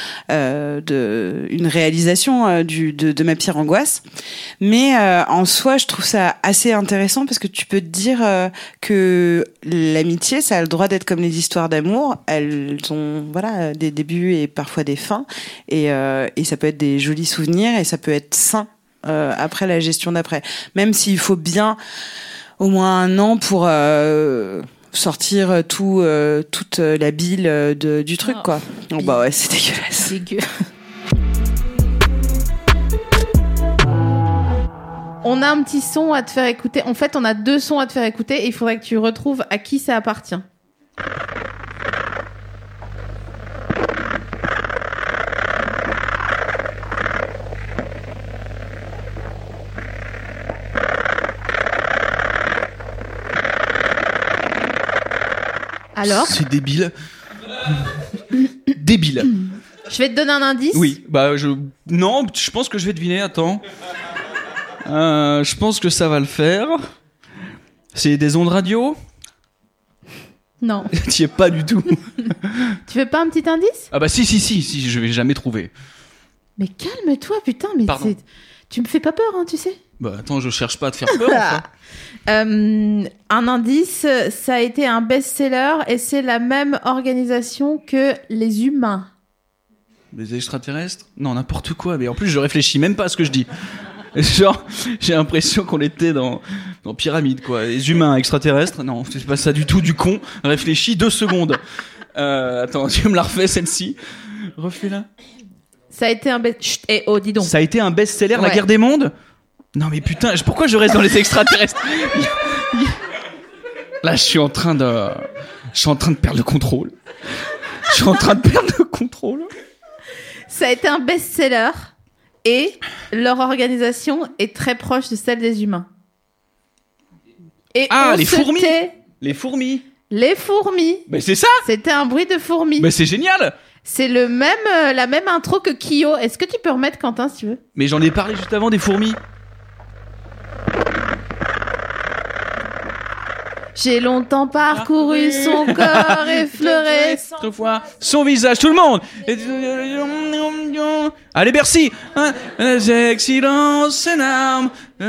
une réalisation de ma pire angoisse. Mais en soi, je trouve ça assez intéressant, parce que tu peux te dire que l'amitié, ça a le droit d'être comme les histoires d'amour. Elles ont des débuts et parfois des fins, et ça peut être des jolis souvenirs, et ça peut être sain après la gestion d'après, même s'il faut bien au moins 1 an pour sortir toute la bile du truc, quoi. Donc, ouais, c'est dégueulasse. Dégueu. On a un petit son à te faire écouter. En fait, on a 2 sons à te faire écouter, et il faudrait que tu retrouves à qui ça appartient. Alors ? C'est débile. Débile. Je vais te donner un indice. Oui, non, je pense que je vais deviner, attends. Je pense que ça va le faire. C'est des ondes radio ? Non. T'y es pas du tout. Tu veux pas un petit indice ? Ah bah si, je vais jamais trouver. Mais calme-toi, putain, mais tu me fais pas peur, hein, tu sais. Bah attends, je cherche pas à te faire peur, enfin. Un indice, ça a été un best-seller et c'est la même organisation que les humains. Les extraterrestres ? Non, n'importe quoi, mais en plus je réfléchis même pas à ce que je dis. Genre, j'ai l'impression qu'on était dans Pyramide, quoi. Les humains extraterrestres, non, c'est pas ça du tout, du con. Réfléchis 2 secondes. Attends, tu me la refais, celle-ci. Refais-la. Ça a été un dis donc. Ça a été un best-seller, La Guerre des Mondes ? Non mais putain, pourquoi je reste dans les extraterrestres ? Là, je suis en train de perdre le contrôle. Ça a été un best-seller. Et leur organisation est très proche de celle des humains. Et les fourmis. Les fourmis. Mais c'est ça. C'était un bruit de fourmis. Mais c'est génial. C'est la même intro que Kyo. Est-ce que tu peux remettre, Quentin, si tu veux ? Mais j'en ai parlé juste avant des fourmis. J'ai longtemps parcouru son corps effleuré. Autrefois, son visage, tout le monde. Allez, Bercy. Excellence et armes.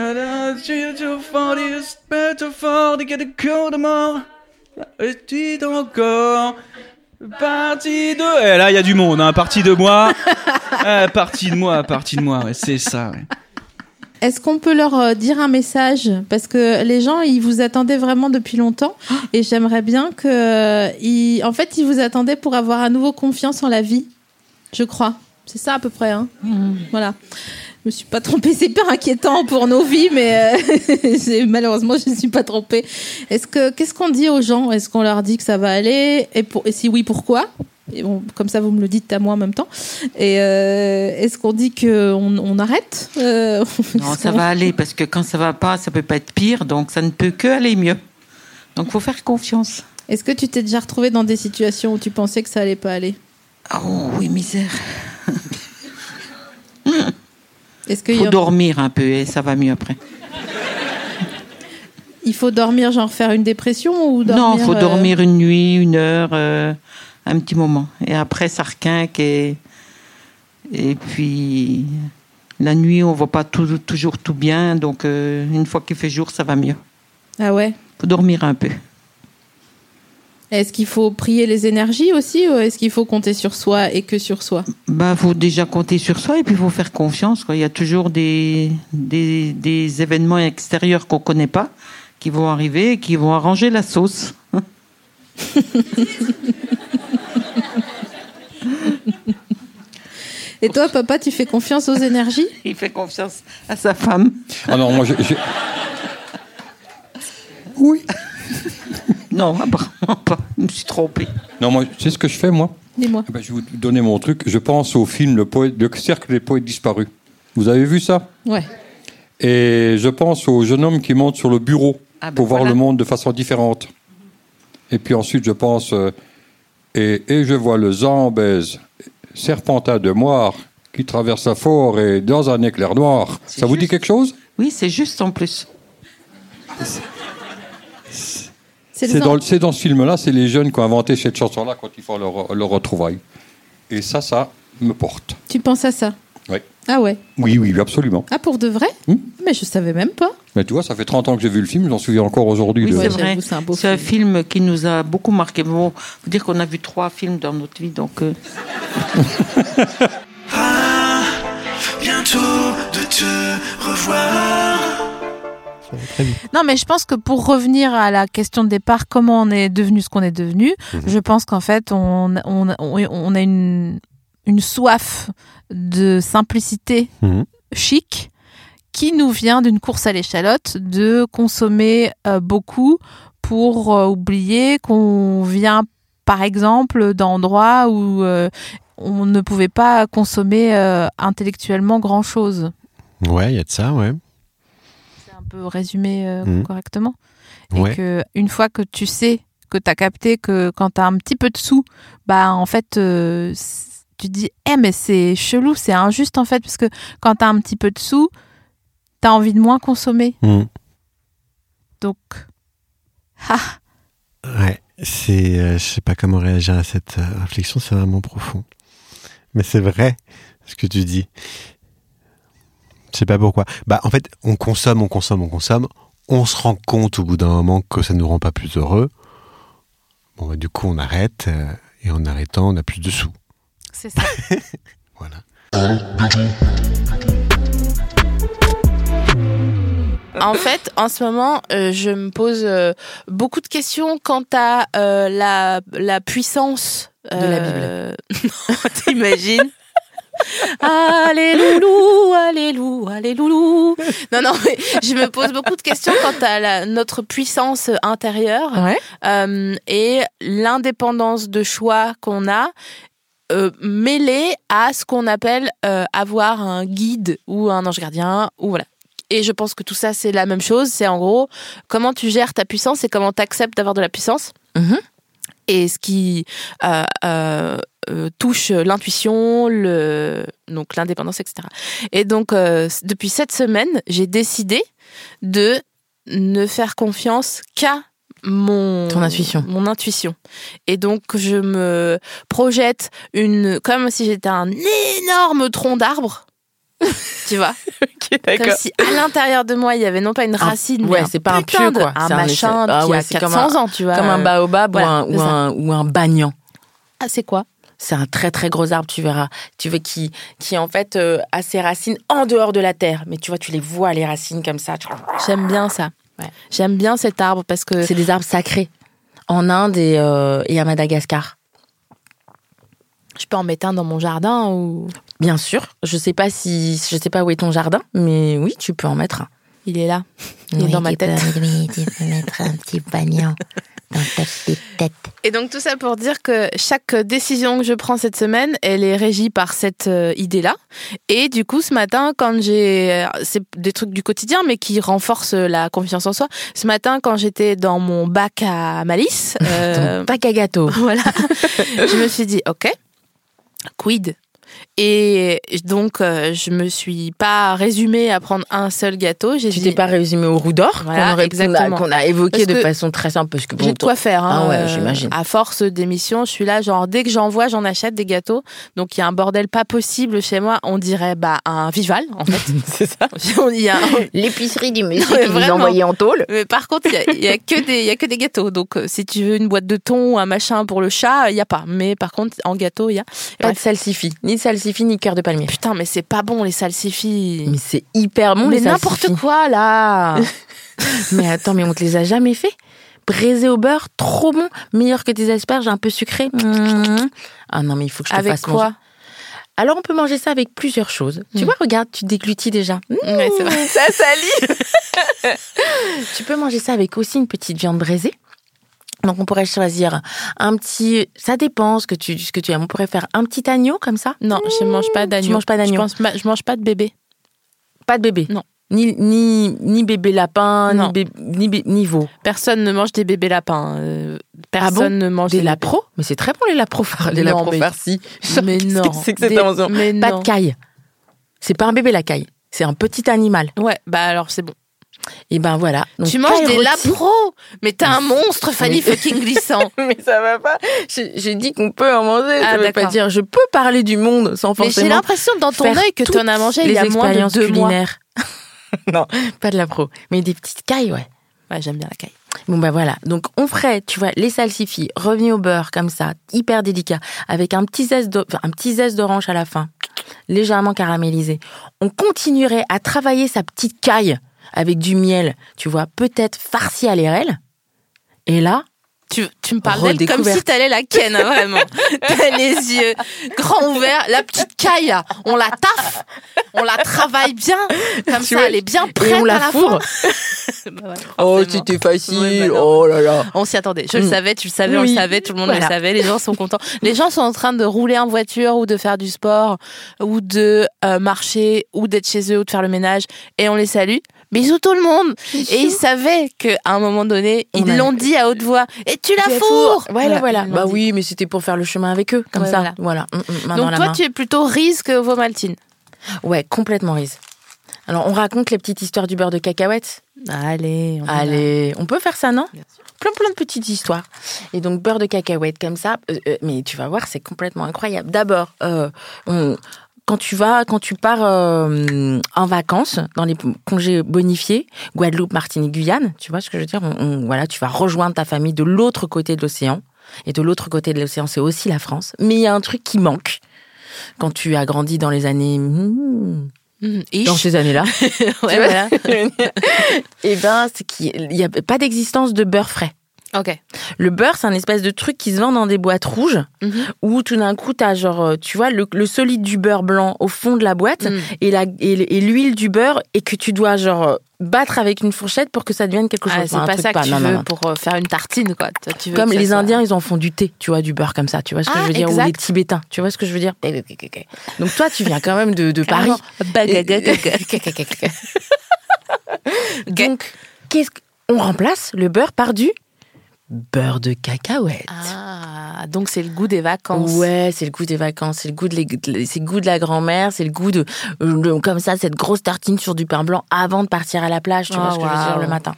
Encore. Partie de. Eh, là, il y a du monde, hein. Partie de moi. Partie de moi, ouais, c'est ça, ouais. Est-ce qu'on peut leur dire un message ? Parce que les gens, ils vous attendaient vraiment depuis longtemps. Et j'aimerais bien en fait, ils vous attendaient pour avoir à nouveau confiance en la vie. Je crois. C'est ça à peu près, hein. Voilà. Je me suis pas trompée. C'est hyper inquiétant pour nos vies, mais malheureusement, je ne suis pas trompée. Qu'est-ce qu'on dit aux gens ? Est-ce qu'on leur dit que ça va aller ? Et si oui, pourquoi ? Et bon, comme ça, vous me le dites à moi en même temps. Et est-ce qu'on dit qu'on arrête ? Non, ça va aller, parce que quand ça va pas, ça peut pas être pire, donc ça ne peut que aller mieux. Donc, faut faire confiance. Est-ce que tu t'es déjà retrouvée dans des situations où tu pensais que ça allait pas aller ? Oh oui, misère. Faut dormir un peu et ça va mieux après. Il faut dormir, genre faire une dépression ou dormir... Non, il faut dormir une nuit, 1 heure, un petit moment. Et après, ça requinque et puis la nuit, on voit pas toujours tout bien. Donc, une fois qu'il fait jour, ça va mieux. Ah ouais ? Il faut dormir un peu. Est-ce qu'il faut prier les énergies aussi, ou est-ce qu'il faut compter sur soi et que sur soi ? Faut déjà compter sur soi et puis il faut faire confiance, quoi. Il y a toujours des événements extérieurs qu'on connaît pas qui vont arriver et qui vont arranger la sauce. Et toi, papa, tu fais confiance aux énergies ? Il fait confiance à sa femme. Ah non, moi, Oui. Non, apparemment pas. Je me suis trompé. Non, moi, tu sais ce que je fais, moi ? Dis-moi. Je vais vous donner mon truc. Je pense au film Le Cercle des Poètes Disparus. Vous avez vu ça ? Ouais. Et je pense au jeune homme qui monte sur le bureau pour voir le monde de façon différente. Et puis ensuite, je pense... et je vois le Zambèze, serpentin de moire, qui traverse la forêt dans un éclair noir. Ça vous dit quelque chose ? Oui, c'est juste en plus. C'est dans ce film-là, c'est les jeunes qui ont inventé cette chanson-là quand ils font leur retrouvaille. Et ça me porte. Tu penses à ça ? Oui. Ah ouais ? Oui, absolument. Ah, pour de vrai ? Mais je savais même pas. Mais tu vois, ça fait 30 ans que j'ai vu le film, j'en souviens encore aujourd'hui. Oui, c'est vrai. C'est un film qui nous a beaucoup marqué. Bon, faut dire qu'on a vu 3 films dans notre vie, donc... bientôt de te revoir. Non, mais je pense que pour revenir à la question de départ, comment on est devenu ce qu'on est devenu, je pense qu'en fait, on a une soif de simplicité chic qui nous vient d'une course à l'échalote, de consommer beaucoup pour oublier qu'on vient, par exemple, d'endroits où on ne pouvait pas consommer intellectuellement grand-chose. Ouais, il y a de ça, ouais. C'est un peu résumé correctement. Et qu'une fois que tu sais que t'as capté que quand t'as un petit peu de sous, bah en fait, tu te dis, mais c'est chelou, c'est injuste en fait, parce que quand t'as un petit peu de sous, t'as envie de moins consommer. Donc, Ouais, je sais pas comment réagir à cette réflexion, c'est vraiment profond. Mais c'est vrai ce que tu dis. Je sais pas pourquoi. Bah en fait, on consomme. On se rend compte au bout d'un moment que ça nous rend pas plus heureux. Bon bah du coup on arrête et en arrêtant on a plus de sous. C'est ça. Voilà. En fait, en ce moment, je me pose beaucoup de questions quant à la puissance de la Bible. Non, t'imagines? Allez loulou, allez loulou, allez loulou. Non, mais je me pose beaucoup de questions quant à notre puissance intérieure et l'indépendance de choix qu'on a. Mêlée à ce qu'on appelle avoir un guide ou un ange gardien ou voilà. Et je pense que tout ça c'est la même chose, c'est en gros comment tu gères ta puissance et comment tu acceptes d'avoir de la puissance. Et ce qui touche l'intuition, donc l'indépendance, etc. Et donc depuis cette semaine, j'ai décidé de ne faire confiance qu'à mon intuition. Et donc je me projette comme si j'étais un énorme tronc d'arbre. Tu vois, comme si à l'intérieur de moi il y avait non pas une racine, mais c'est pas un pieu quoi, un machin qui a 400 ans, tu vois, comme un baobab ou un banyan. Ah, c'est quoi? C'est un très très gros arbre, tu verras. Qui en fait a ses racines en dehors de la terre, mais tu vois, tu les vois les racines comme ça. J'aime bien ça. Ouais. J'aime bien cet arbre parce que c'est des arbres sacrés en Inde et à Madagascar. Je peux en mettre un dans mon jardin ou... Bien sûr. Je sais pas où est ton jardin, mais oui, tu peux en mettre un. Il est là. Il est dans ma tête. Tu peux mettre un petit banyan dans ta petite tête. Et donc tout ça pour dire que chaque décision que je prends cette semaine, elle est régie par cette idée-là. Et du coup, ce matin, c'est des trucs du quotidien, mais qui renforcent la confiance en soi. Ce matin, quand j'étais dans mon bac à malice, ton bac à gâteau, voilà, je me suis dit, ok, quid? Et donc, je me suis pas résumée à prendre un seul gâteau. Tu t'es pas résumée au roux d'or qu'on a évoqué de façon très simple parce que j'ai de quoi faire. Ah ouais, j'imagine. À force d'émissions, je suis là, genre dès que j'en vois, j'en achète des gâteaux. Donc il y a un bordel pas possible chez moi. On dirait un Vival en fait. C'est ça. Il y a l'épicerie du monsieur qui nous envoyait en tôle. Mais par contre, il y a que des gâteaux. Donc si tu veux une boîte de thon ou un machin pour le chat, il y a pas. Mais par contre, en gâteau, il y a pas de salsifis, ni salsifis ni cœur de palmier. Putain, mais c'est pas bon les salsifis. Mais c'est hyper bon, mais les salsifis. Mais n'importe quoi là. Mais attends, mais on te les a jamais fait? Braisé au beurre, trop bon, meilleur que des asperges, un peu sucré. Ah non, mais il faut que je te fasse manger. Avec quoi? Alors on peut manger ça avec plusieurs choses. Tu vois, regarde, tu déglutis déjà. Ouais, c'est vrai. Ça salit. Tu peux manger ça avec aussi une petite viande braisée. Donc on pourrait choisir un petit, ça dépend ce que tu aimes. On pourrait faire un petit agneau comme ça. Non, je mange pas d'agneau. Tu manges pas d'agneau. Je mange pas de bébé. Pas de bébé. Non. Ni bébé lapin, ni veau. Personne ne mange des bébés lapins. Personne ne mange des lapros. Mais c'est très bon les lapros farcis. Mais non. C'est que cette invention. Pas de caille. C'est pas un bébé la caille. C'est un petit animal. Ouais, bah alors c'est bon. Et ben voilà. Donc, tu manges des lapros. Mais t'es un monstre, Fanny fucking glissant. Mais ça va pas. J'ai dit qu'on peut en manger. Ça veut pas dire je peux parler du monde sans forcément. Mais j'ai l'impression dans ton œil que t'en as mangé il y a moins de 2 mois. Non, pas de lapro. Mais des petites cailles, ouais. Ouais, j'aime bien la caille. Bon bah voilà. Donc on ferait, tu vois, les salsifis revenus au beurre comme ça, hyper délicat, avec un petit zeste d'orange à la fin, légèrement caramélisé. On continuerait à travailler sa petite caille avec du miel, tu vois, peut-être farci à l'érel. Et là, tu me parles d'elle comme si t'allais la ken, hein, vraiment. T'as les yeux grands ouverts. La petite caille, on la taffe, on la travaille bien, comme ça, elle est bien prête et on la à la fourre. Bah ouais, oh, c'était facile. Ouais, bah oh là là. On s'y attendait. Je le savais, tu le savais, on le savait, tout le monde le savait. Les gens sont contents. Les gens sont en train de rouler en voiture ou de faire du sport ou de marcher ou d'être chez eux ou de faire le ménage et on les salue bisous tout le monde. Et ils savaient qu'à un moment donné, ils l'ont dit à haute voix. Et tu la fourres. Voilà. Bah oui, mais c'était pour faire le chemin avec eux, comme ça. Voilà. Donc toi, tu es plutôt Reese que Vomaltine. Ouais, complètement Reese. Alors, on raconte les petites histoires du beurre de cacahuète. Allez, on peut faire ça, non ? Plein de petites histoires. Et donc, beurre de cacahuète comme ça. Mais tu vas voir, c'est complètement incroyable. D'abord, quand tu pars en vacances, dans les congés bonifiés, Guadeloupe, Martinique, Guyane, tu vois ce que je veux dire ? Voilà, tu vas rejoindre ta famille de l'autre côté de l'océan. Et de l'autre côté de l'océan, c'est aussi la France. Mais il y a un truc qui manque quand tu as grandi dans les années... dans ces années-là. Ouais, voilà. Et ben, c'est qu'il n'y a pas d'existence de beurre frais. Ok. Le beurre, c'est un espèce de truc qui se vend dans des boîtes rouges, où tout d'un coup, t'as genre, tu vois, le solide du beurre blanc au fond de la boîte, et l'huile du beurre, et que tu dois genre battre avec une fourchette pour que ça devienne quelque chose. C'est pas ça que tu veux pour faire une tartine, quoi. Tu veux comme les Indiens, ils en font du thé, tu vois, du beurre comme ça, tu vois ce que je veux dire, ou les Tibétains, tu vois ce que je veux dire. Donc toi, tu viens quand même de Paris. Donc, on remplace le beurre par du beurre de cacahuète. Ah, donc c'est le goût des vacances. Ouais, c'est le goût des vacances, c'est le goût de la grand-mère, c'est le goût de comme ça, cette grosse tartine sur du pain blanc avant de partir à la plage, tu vois ce que je veux dire, le matin.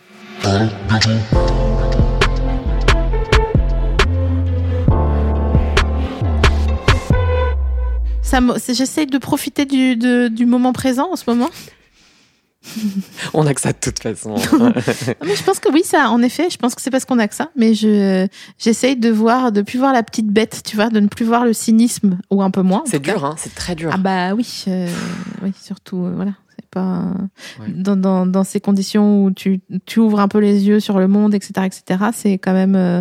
J'essaye de profiter du moment présent en ce moment. On a que ça de toute façon. Non, mais je pense que oui, ça, en effet, je pense que c'est parce qu'on a que ça. Mais j'essaye de plus voir la petite bête, tu vois, de ne plus voir le cynisme, ou un peu moins. C'est dur, hein, c'est très dur. Ah bah oui, oui, surtout, voilà. C'est pas dans ces conditions où tu ouvres un peu les yeux sur le monde, etc., c'est quand même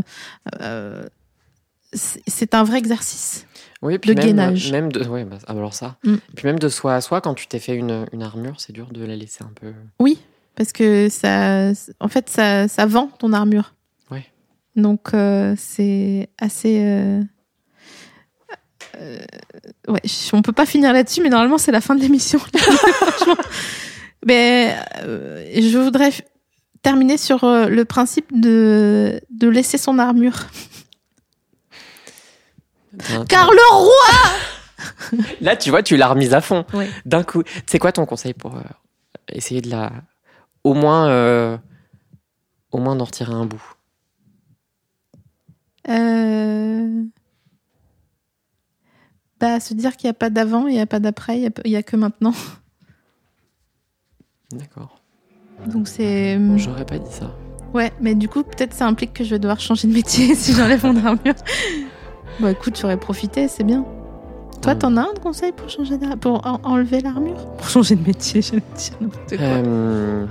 c'est un vrai exercice. Oui, puis de gainage. Alors ça. Et puis même de soi à soi, quand tu t'es fait une armure, c'est dur de la laisser un peu. Oui, parce que en fait, ça vend ton armure. Oui. Donc c'est assez. On peut pas finir là-dessus, mais normalement c'est la fin de l'émission. Franchement. Mais je voudrais terminer sur le principe de laisser son armure. Car le roi. Là, tu vois, tu l'as remise à fond. Oui. D'un coup, c'est quoi ton conseil pour essayer de au moins d'en retirer un bout? Se dire qu'il n'y a pas d'avant, il n'y a pas d'après, il n'y a que maintenant. D'accord. Donc c'est. J'aurais pas dit ça. Ouais, mais du coup, peut-être ça implique que je vais devoir changer de métier si j'enlève mon armure. Bon, écoute, j'aurais profité, c'est bien. Toi, t'en as un conseil pour pour enlever l'armure? Pour changer de métier, j'allais dire n'importe quoi.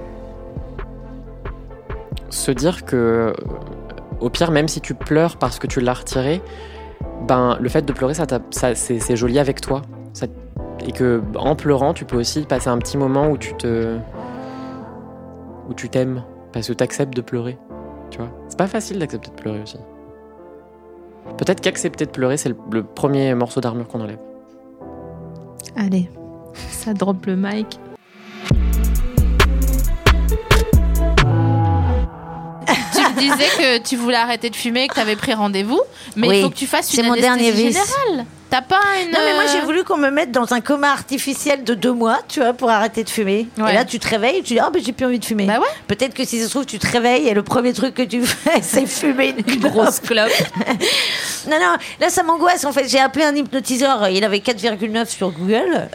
Se dire que, au pire, même si tu pleures parce que tu l'as retiré, le fait de pleurer, c'est joli avec toi. Et que, en pleurant, tu peux aussi passer un petit moment où tu t'aimes. Parce que t'acceptes de pleurer. Tu vois? C'est pas facile d'accepter de pleurer aussi. Peut-être qu'accepter de pleurer, c'est le premier morceau d'armure qu'on enlève. Allez, ça drop le mic. Tu me disais que tu voulais arrêter de fumer, que tu avais pris rendez-vous, mais il faut que tu fasses une anesthésie générale. T'as pas une... Non, mais moi, j'ai voulu qu'on me mette dans un coma artificiel de 2 mois, tu vois, pour arrêter de fumer. Ouais. Et là, tu te réveilles et tu dis, j'ai plus envie de fumer. Bah ouais. Peut-être que si ça se trouve, tu te réveilles et le premier truc que tu fais, c'est fumer une grosse clope. Non, là, ça m'angoisse. En fait, j'ai appelé un hypnotiseur. Il avait 4,9 sur Google.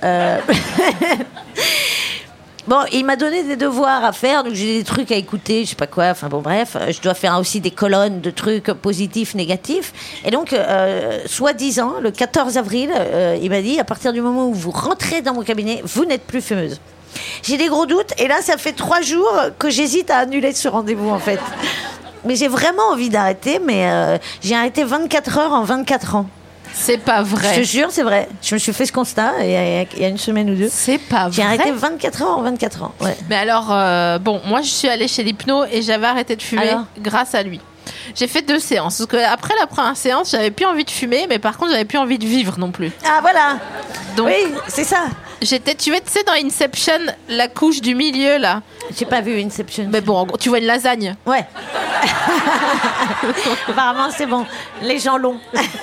Bon, il m'a donné des devoirs à faire, donc j'ai des trucs à écouter, je sais pas quoi, enfin bon bref, je dois faire aussi des colonnes de trucs positifs, négatifs. Et donc, soi-disant, le 14 avril, il m'a dit, à partir du moment où vous rentrez dans mon cabinet, vous n'êtes plus fumeuse. J'ai des gros doutes, et là, ça fait 3 jours que j'hésite à annuler ce rendez-vous, en fait. Mais j'ai vraiment envie d'arrêter, mais j'ai arrêté 24 heures en 24 ans. C'est pas vrai. Je te jure, c'est vrai. Je me suis fait ce constat il y a une semaine ou 2. C'est pas vrai. J'ai arrêté 24 heures en 24 ans. Ouais. Mais alors, moi, je suis allée chez l'hypno et j'avais arrêté de fumer grâce à lui. J'ai fait 2 séances. Parce qu'après la première séance, j'avais plus envie de fumer, mais par contre, j'avais plus envie de vivre non plus. Ah, voilà. Donc, oui, c'est ça. J'étais tuée, tu sais, dans Inception, la couche du milieu, là. J'ai pas vu Inception. Mais bon, en gros, tu vois une lasagne. Ouais. Apparemment, c'est bon. Les gens longs.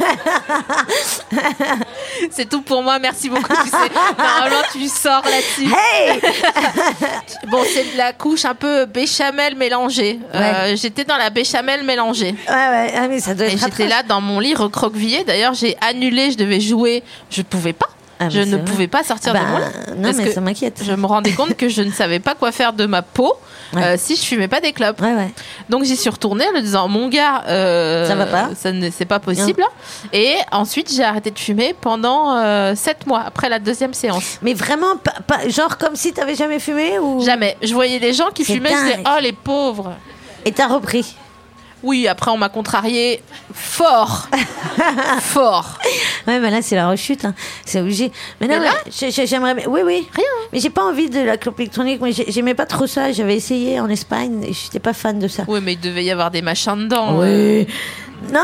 C'est tout pour moi, merci beaucoup. Tu sais, normalement, tu sors là-dessus. Hey. Bon, c'est de la couche un peu béchamel mélangée. Ouais. J'étais dans la béchamel mélangée. Ouais. Ah, mais ça doit être. Et j'étais là dans mon lit recroquevillée. D'ailleurs, j'ai annulé, je devais jouer. Je pouvais pas. Je ne pouvais pas sortir de mon lit. Non, mais ça m'inquiète. Je me rendais compte que je ne savais pas quoi faire de ma peau si je fumais pas des clopes. Donc j'y suis retournée en me disant mon gars, ça va pas. C'est pas possible. Et ensuite j'ai arrêté de fumer pendant 7 mois après la deuxième séance. Mais vraiment, genre comme si t'avais jamais fumé ou... Jamais. Je voyais des gens qui fumaient, je disais oh les pauvres. Et t'as repris? Oui, après on m'a contrarié fort. Fort. Ouais, mais là c'est la rechute, hein. C'est obligé. Mais non, j'aimerais. Oui. Rien. Mais j'ai pas envie de la clope électronique. Moi, j'aimais pas trop ça. J'avais essayé en Espagne et j'étais pas fan de ça. Oui, mais il devait y avoir des machins dedans. Oui. Non,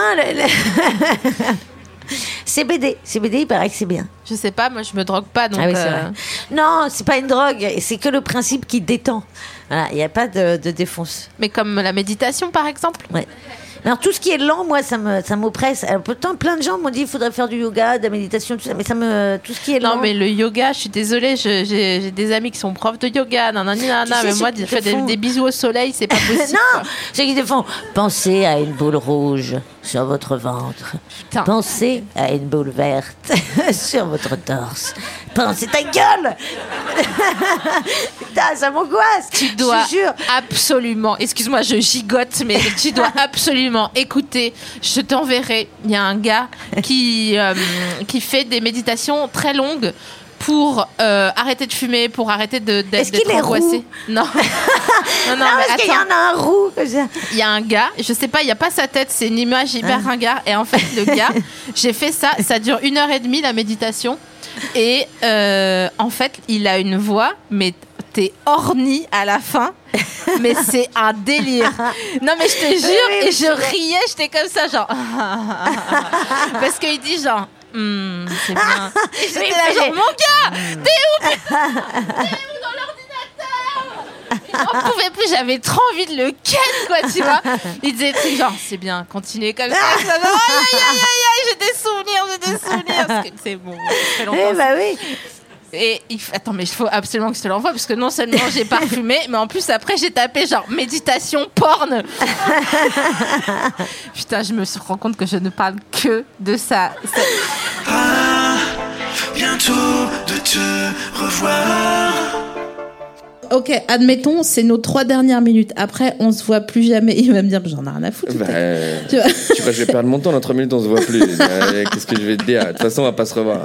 CBD, il paraît que c'est bien. Je sais pas, moi je me drogue pas donc. Ah oui, c'est vrai. Non, c'est pas une drogue, c'est que le principe qui détend. Voilà, il n'y a pas de défonce. Mais comme la méditation par exemple. Ouais. Alors tout ce qui est lent, moi, ça m'oppresse. Alors, pourtant, plein de gens m'ont dit qu'il faudrait faire du yoga, de la méditation, tout ça, mais tout ce qui est lent. Non, mais le yoga, je suis désolée, j'ai des amis qui sont profs de yoga, mais moi, faire des bisous au soleil, c'est pas possible. Non, c'est qu'ils te font penser à une boule rouge sur votre ventre. Putain. Pensez à une boule verte sur votre torse. Pensez ta gueule. Putain, ça m'angoisse. Tu dois absolument, excuse-moi, je gigote, mais tu dois absolument écouter. Je t'enverrai. Il y a un gars qui fait des méditations très longues pour arrêter de fumer, pour arrêter d'être angoissé. Non. non, parce qu'il y en a un roux. Il y a un gars, je sais pas, il y a pas sa tête, c'est une image hyper ringard. Et en fait, le gars, j'ai fait ça dure 1h30 la méditation. Et en fait, il a une voix, mais t'es orni à la fin. Mais c'est un délire. Non, mais je te jure, et je riais, j'étais comme ça, genre. Parce qu'il dit genre. C'est bien. Et j'étais là, genre, mon gars, t'es où dans l'ordinateur? On pouvait plus, j'avais trop envie de le ken, quoi, tu vois. Il disait des trucs genre, c'est bien, continuez comme ça. Aïe, j'ai des souvenirs. Parce que, c'est bon, ça fait longtemps. Bah oui. Et attends, mais il faut absolument que je te l'envoie parce que non seulement j'ai parfumé, mais en plus après j'ai tapé genre méditation porn. Putain, je me rends compte que je ne parle que de ça. Bientôt de te revoir. Ok, admettons, c'est nos 3 dernières minutes. Après, on se voit plus jamais. Il va me dire, j'en ai rien à foutre. Tu vois, je vais perdre mon temps. Dans 3 minutes, on se voit plus. Qu'est-ce que je vais te dire? De toute façon, on va pas se revoir.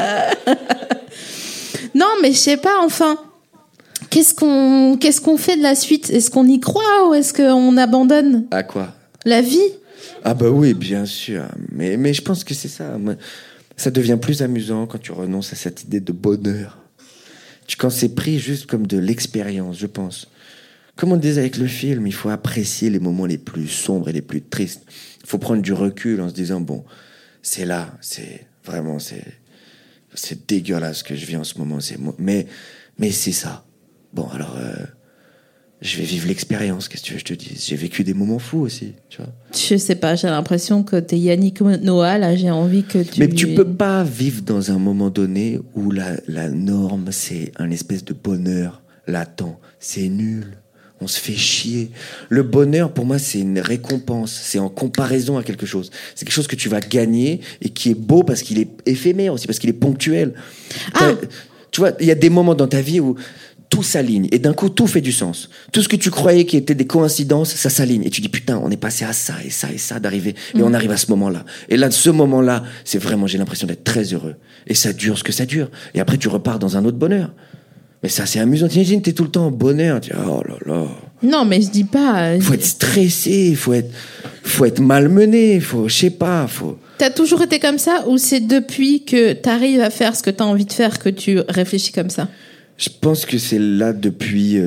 Non, mais je sais pas, enfin, qu'est-ce qu'on fait de la suite? Est-ce qu'on y croit ou est-ce qu'on abandonne? À quoi? La vie? Ah bah oui, bien sûr. Mais je pense que c'est ça. Ça devient plus amusant quand tu renonces à cette idée de bonheur. Quand c'est pris juste comme de l'expérience, je pense. Comme on disait avec le film, il faut apprécier les moments les plus sombres et les plus tristes. Il faut prendre du recul en se disant, bon, c'est là, c'est vraiment, c'est dégueulasse ce que je vis en ce moment. Mais c'est ça. Bon, alors, je vais vivre l'expérience, qu'est-ce que tu veux que je te dise? J'ai vécu des moments fous aussi, tu vois. Je sais pas, j'ai l'impression que t'es Yannick Noah, là, j'ai envie que tu... Mais tu peux pas vivre dans un moment donné où la norme, c'est un espèce de bonheur latent. C'est nul. On se fait chier. Le bonheur, pour moi, c'est une récompense. C'est en comparaison à quelque chose. C'est quelque chose que tu vas gagner et qui est beau parce qu'il est éphémère aussi, parce qu'il est ponctuel. Tu vois, il y a des moments dans ta vie où tout s'aligne et d'un coup tout fait du sens. Tout ce que tu croyais qui était des coïncidences, ça s'aligne et tu dis putain, on est passé à ça et ça et ça d'arriver et on arrive à ce moment-là. Et là, ce moment-là, c'est vraiment, j'ai l'impression d'être très heureux et ça dure ce que ça dure. Et après tu repars dans un autre bonheur. Mais ça, c'est amusant. T'imagines, t'es tout le temps en bonheur. Tu dis, oh là là. Non, mais je dis pas. Faut être stressé, faut être malmené, je sais pas, T'as toujours été comme ça ou c'est depuis que t'arrives à faire ce que t'as envie de faire que tu réfléchis comme ça? Je pense que c'est là depuis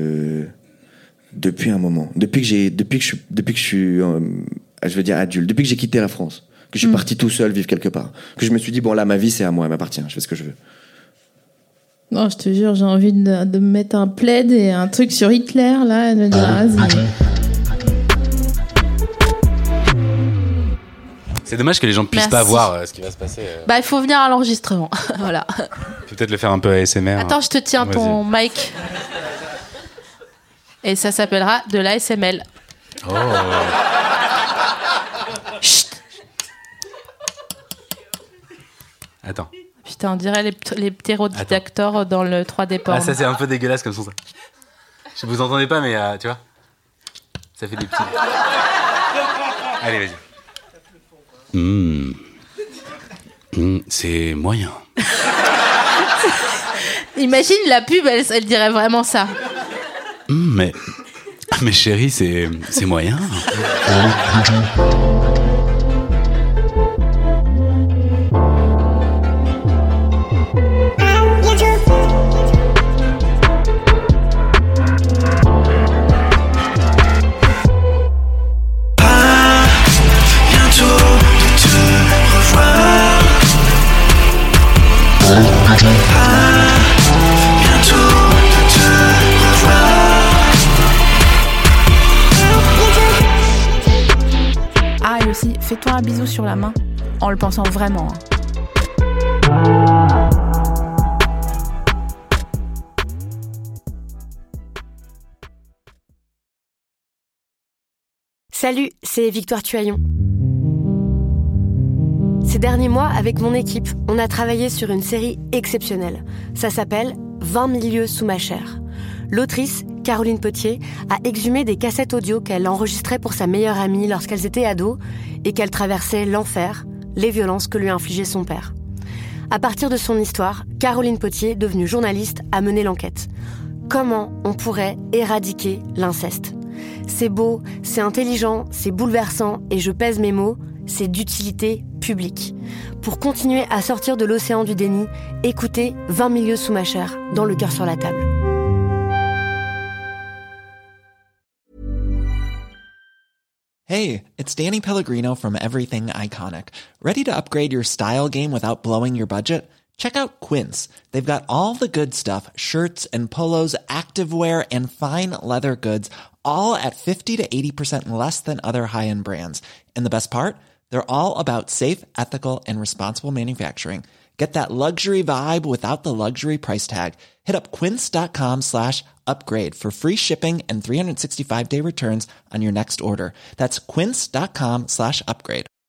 un moment. Depuis que je suis, je veux dire adulte. Depuis que j'ai quitté la France, que je suis parti tout seul vivre quelque part, que je me suis dit bon là ma vie c'est à moi, elle m'appartient, je fais ce que je veux. Non, je te jure, j'ai envie de me mettre un plaid et un truc sur Hitler, là, et de me dire, vas-y. C'est dommage que les gens puissent pas voir ce qui va se passer. Bah, il faut venir à l'enregistrement. Voilà. Tu peux peut-être le faire un peu ASMR. Attends, je te tiens ton mic. Et ça s'appellera de l'ASML. Oh. Chut. Attends. Putain, on dirait les ptérodactors dans le 3D porn. Ah, ça c'est un peu dégueulasse comme son. Je vous entendez pas, mais tu vois, ça fait des petits. Allez, vas-y. C'est moyen. Imagine la pub, elle dirait vraiment ça. Mais chérie, c'est moyen. Ah, et aussi, fais-toi un bisou sur la main, en le pensant vraiment. Salut, c'est Victoire Tuaillon. Ces derniers mois, avec mon équipe, on a travaillé sur une série exceptionnelle. Ça s'appelle 20 milieux sous ma chair. L'autrice, Caroline Potier, a exhumé des cassettes audio qu'elle enregistrait pour sa meilleure amie lorsqu'elles étaient ados et qu'elle traversait l'enfer, les violences que lui infligeait son père. À partir de son histoire, Caroline Potier, devenue journaliste, a mené l'enquête. Comment on pourrait éradiquer l'inceste ? C'est beau, c'est intelligent, c'est bouleversant et je pèse mes mots, c'est d'utilité publique. Pour continuer à sortir de l'océan du déni, écoutez 20 milieux sous ma chair, dans Le cœur sur la table. Hey, it's Danny Pellegrino from Everything Iconic. Ready to upgrade your style game without blowing your budget? Check out Quince. They've got all the good stuff, shirts and polos, activewear, and fine leather goods, all at 50 to 80% less than other high-end brands. And the best part? They're all about safe, ethical, and responsible manufacturing. Get that luxury vibe without the luxury price tag. Hit up quince.com/upgrade for free shipping and 365-day returns on your next order. That's quince.com/upgrade.